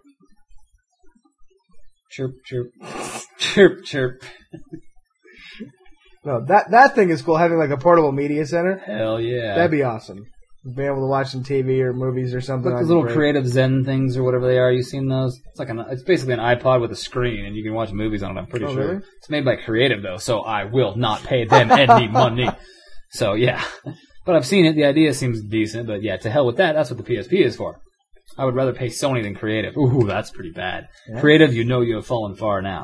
Chirp, chirp, chirp, chirp. No, that thing is cool. Having like a portable media center, Hell yeah. that'd be awesome. Being able to watch some TV or movies or something. Like those that'd be little great. Creative Zen things or whatever they are. You seen those? It's like it's basically an iPod with a screen and you can watch movies on it, I'm pretty Oh, sure. really? It's made by Creative though, so I will not pay them any money. So yeah. But I've seen it, the idea seems decent, but yeah, to hell with that, that's what the PSP is for. I would rather pay Sony than Creative. Ooh, that's pretty bad. Yeah. Creative, you know you have fallen far now.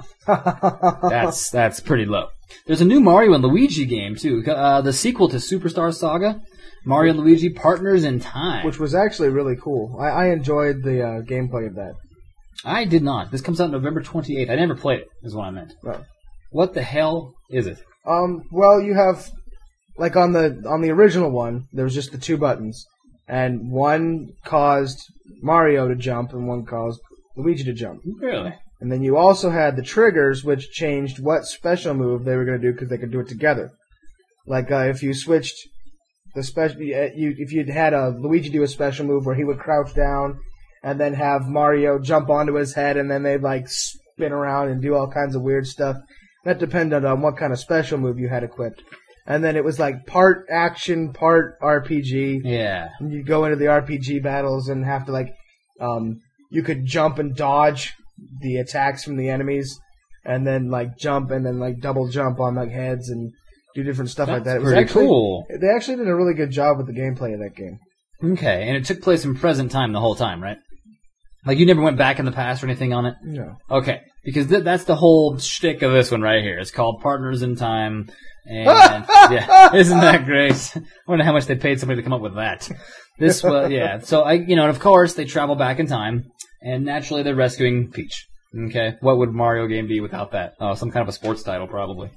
That's pretty low. There's a new Mario and Luigi game too. The sequel to Superstar Saga, Mario and Luigi Partners in Time. Which was actually really cool. I enjoyed the gameplay of that. I did not. This comes out November 28th. I never played it, is what I meant. Right. What the hell is it? Well, you have like on the original one, there was just the two buttons, and one caused Mario to jump and one caused Luigi to jump. Really? And then you also had the triggers, which changed what special move they were going to do because they could do it together. Like if you switched the special, if you had Luigi do a special move where he would crouch down and then have Mario jump onto his head, and then they'd like spin around and do all kinds of weird stuff. That depended on what kind of special move you had equipped. And then it was like part action, part RPG. Yeah. And you go into the RPG battles and have to like, you could jump and dodge the attacks from the enemies, and then like jump and then like double jump on like heads and do different stuff like that. It was pretty actually cool. They actually did a really good job with the gameplay of that game. Okay, and it took place in present time the whole time, right? Like you never went back in the past or anything on it? No. Okay, because that's the whole shtick of this one right here. It's called Partners in Time, and yeah, isn't that great? I wonder how much they paid somebody to come up with that. This was, yeah. So and of course they travel back in time, and naturally they're rescuing Peach. Okay, what would Mario game be without that? Oh, some kind of a sports title, probably.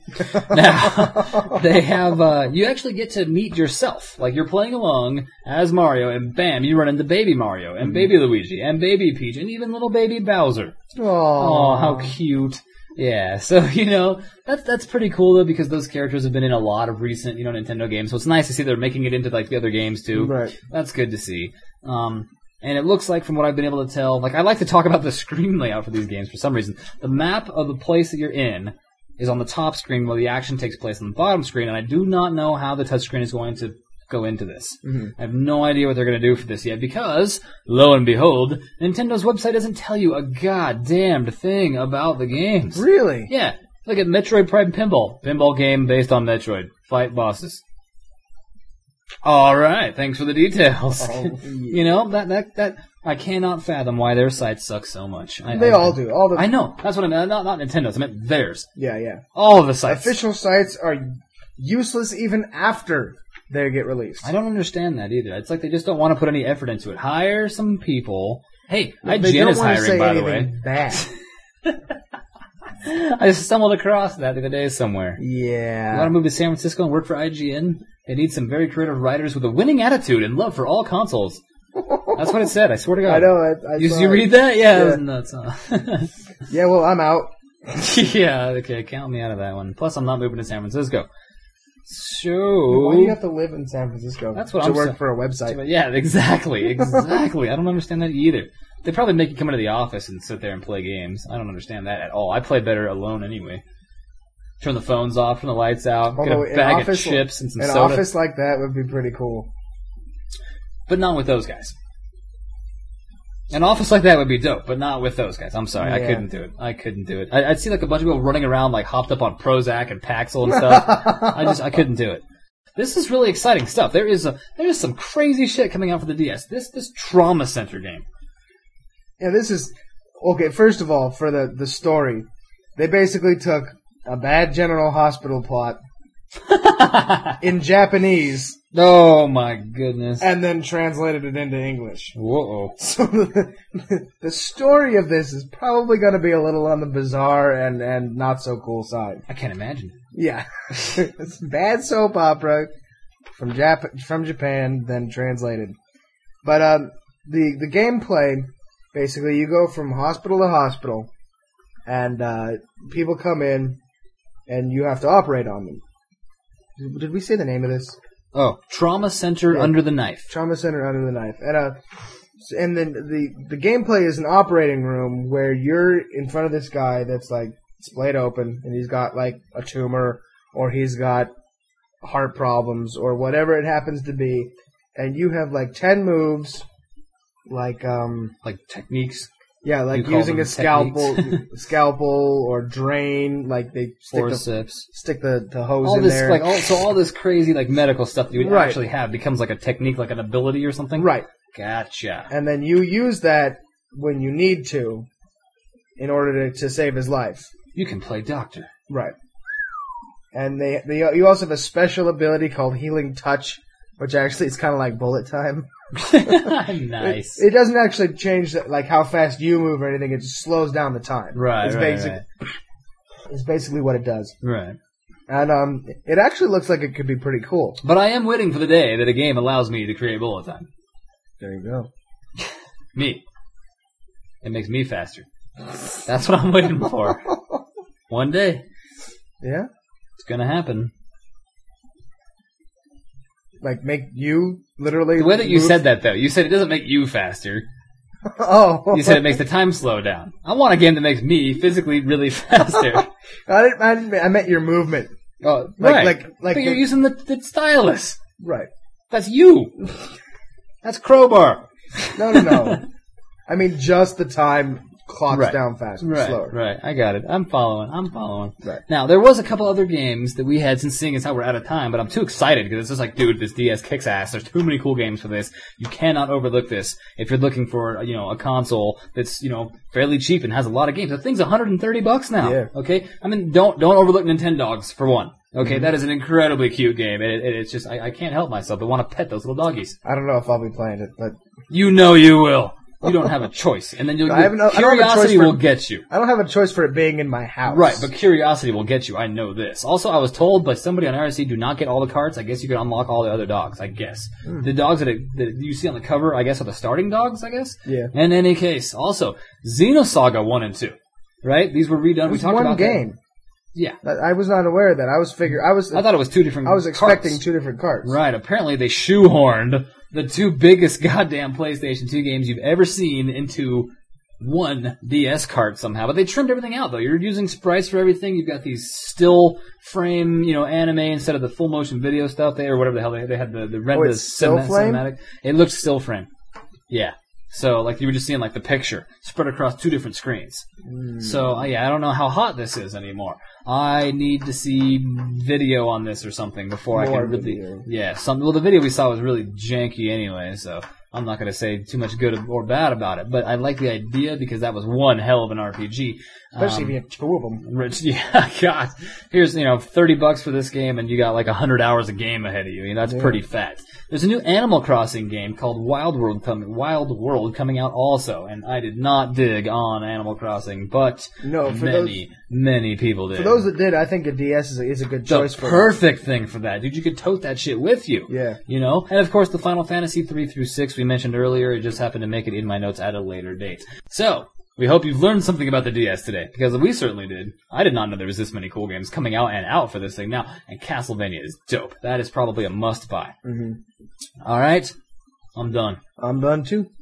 Now, they have, you actually get to meet yourself. Like, you're playing along as Mario, and bam, you run into baby Mario, and baby Luigi, and baby Peach, and even little baby Bowser. Oh, how cute. Yeah, so, that's pretty cool, though, because those characters have been in a lot of recent, Nintendo games, so it's nice to see they're making it into, like, the other games, too. Right. That's good to see. And it looks like, from what I've been able to tell, like, I like to talk about the screen layout for these games for some reason. The map of the place that you're in is on the top screen while the action takes place on the bottom screen, and I do not know how the touchscreen is going to go into this. Mm-hmm. I have no idea what they're going to do for this yet, because, lo and behold, Nintendo's website doesn't tell you a goddamned thing about the games. Really? Yeah. Look at Metroid Prime Pinball. Pinball game based on Metroid. Fight bosses. All right, thanks for the details. Oh, yeah. that I cannot fathom why their sites suck so much. They all do. I know. That's what I meant. Not Nintendo's. I meant theirs. Yeah. All of the sites. Official sites are useless even after they get released. I don't understand that either. It's like they just don't want to put any effort into it. Hire some people. Hey, They IGN don't is want to hiring, say by the way. anything bad. I just stumbled across that the other day somewhere. Yeah. You want to move to San Francisco and work for IGN? They need some very creative writers with a winning attitude and love for all consoles. That's what it said, I swear to God. I know. You saw read it. that? Yeah, Yeah. that was nuts, huh? Yeah, well, I'm out. Yeah, okay, count me out of that one. Plus, I'm not moving to San Francisco. So... Why do you have to live in San Francisco That's what to I'm work saying. for a website? Yeah, exactly. I don't understand that either. They probably make you come into the office and sit there and play games. I don't understand that at all. I play better alone anyway. Turn the phones off, turn the lights out, Although get a bag of chips and some an soda. office like that would be pretty cool. But not with those guys. An office like that would be dope, but not with those guys. I'm sorry, I Yeah. couldn't do it. I'd see like a bunch of people running around like hopped up on Prozac and Paxil and stuff. I couldn't do it. This is really exciting stuff. There is some crazy shit coming out for the DS. This Trauma Center game. Yeah, this is okay. First of all, for the story, they basically took a bad General Hospital plot in Japanese Oh my goodness. and then translated it into English. Whoa. So the story of this is probably going to be a little on the bizarre and not so cool side. I can't imagine. Yeah, it's bad soap opera from Japan, then translated. But the gameplay, basically, you go from hospital to hospital, and people come in, and you have to operate on them. Did we say the name of this? Oh, Trauma Center Yeah. Under the Knife. Trauma Center Under the Knife. And then the gameplay is an operating room where you're in front of this guy that's like splayed open, and he's got like a tumor, or he's got heart problems, or whatever it happens to be, and you have like 10 moves, like techniques. yeah, like You call using them a scalpel or drain, like they Forceps. stick the hose All in this, there. all this crazy, like, medical stuff that you would Right. actually have becomes like a technique, like an ability or something? Right. Gotcha. And then you use that when you need to, in order to save his life. You can play doctor. Right. And you also have a special ability called Healing Touch, which actually is kind of like bullet time. Nice. It doesn't actually change like how fast you move or anything. It just slows down the time. Right, It's right. It's basically what it does. Right. And it actually looks like it could be pretty cool. But I am waiting for the day that a game allows me to create bullet time. There you go. Me. It makes me faster. That's what I'm waiting for. One day. Yeah? It's gonna happen. Like make you literally The way that you move- said that, though, you said it doesn't make you faster. Oh. You said it makes the time slow down. I want a game that makes me physically really faster. I meant your movement. Oh, Like- right. like but you're the- using the stylus. Right. That's you. That's Crowbar. No. I mean just the time clocks Right. down faster, Right, slower. right. I got it. I'm following. Right. Now, there was a couple other games that we had, since seeing as how we're out of time, but I'm too excited because it's just like, dude, this DS kicks ass. There's too many cool games for this. You cannot overlook this if you're looking for, a console that's, fairly cheap and has a lot of games. The thing's $130 now. Yeah. Okay? I mean, don't overlook Nintendogs, for one. Okay? Mm-hmm. That is an incredibly cute game. It's just, I can't help myself. I want to pet those little doggies. I don't know if I'll be playing it, but You know you will. You don't have a choice. And then I don't have a curiosity choice for- will get you. I don't have a choice for it being in my house. Right, but curiosity will get you. I know this. Also, I was told by somebody on IRC, do not get all the carts. I guess you can unlock all the other dogs, I guess. The dogs that you see on the cover, I guess, are the starting dogs, I guess? Yeah. In any case. Also, Xenosaga 1 and 2. Right? These were redone. It was we talked one about game. That. Yeah. I was not aware of that. I thought it was two different I was expecting carts. 2 different carts. Right, apparently they shoehorned the 2 biggest goddamn PlayStation 2 games you've ever seen into one DS cart somehow. But they trimmed everything out, though. You're using sprites for everything. You've got these still frame, anime instead of the full motion video stuff there, or whatever the hell they had the render it's still frame? cinematic. It looked still frame. Yeah. So, like, you were just seeing, like, the picture spread across 2 different screens. So, I don't know how hot this is anymore. I need to see video on this or something before I More can really... video. Yeah, well, the video we saw was really janky anyway, so I'm not going to say too much good or bad about it. But I like the idea because that was one hell of an RPG. Especially if you have 2 of them. Rich, yeah, God. Here's, $30 for this game and you got like 100 hours of game ahead of you. That's pretty fat. There's a new Animal Crossing game called Wild World coming out also, and I did not dig on Animal Crossing, but No, for many people did. For those that did, I think a DS is a good choice the for perfect thing for that, dude. You could tote that shit with you. Yeah. And of course the Final Fantasy 3 through 6 we mentioned earlier. It just happened to make it in my notes at a later date. So, we hope you've learned something about the DS today, because we certainly did. I did not know there was this many cool games coming out and out for this thing now, and Castlevania is dope. That is probably a must-buy. Mm-hmm. Alright, I'm done. I'm done too.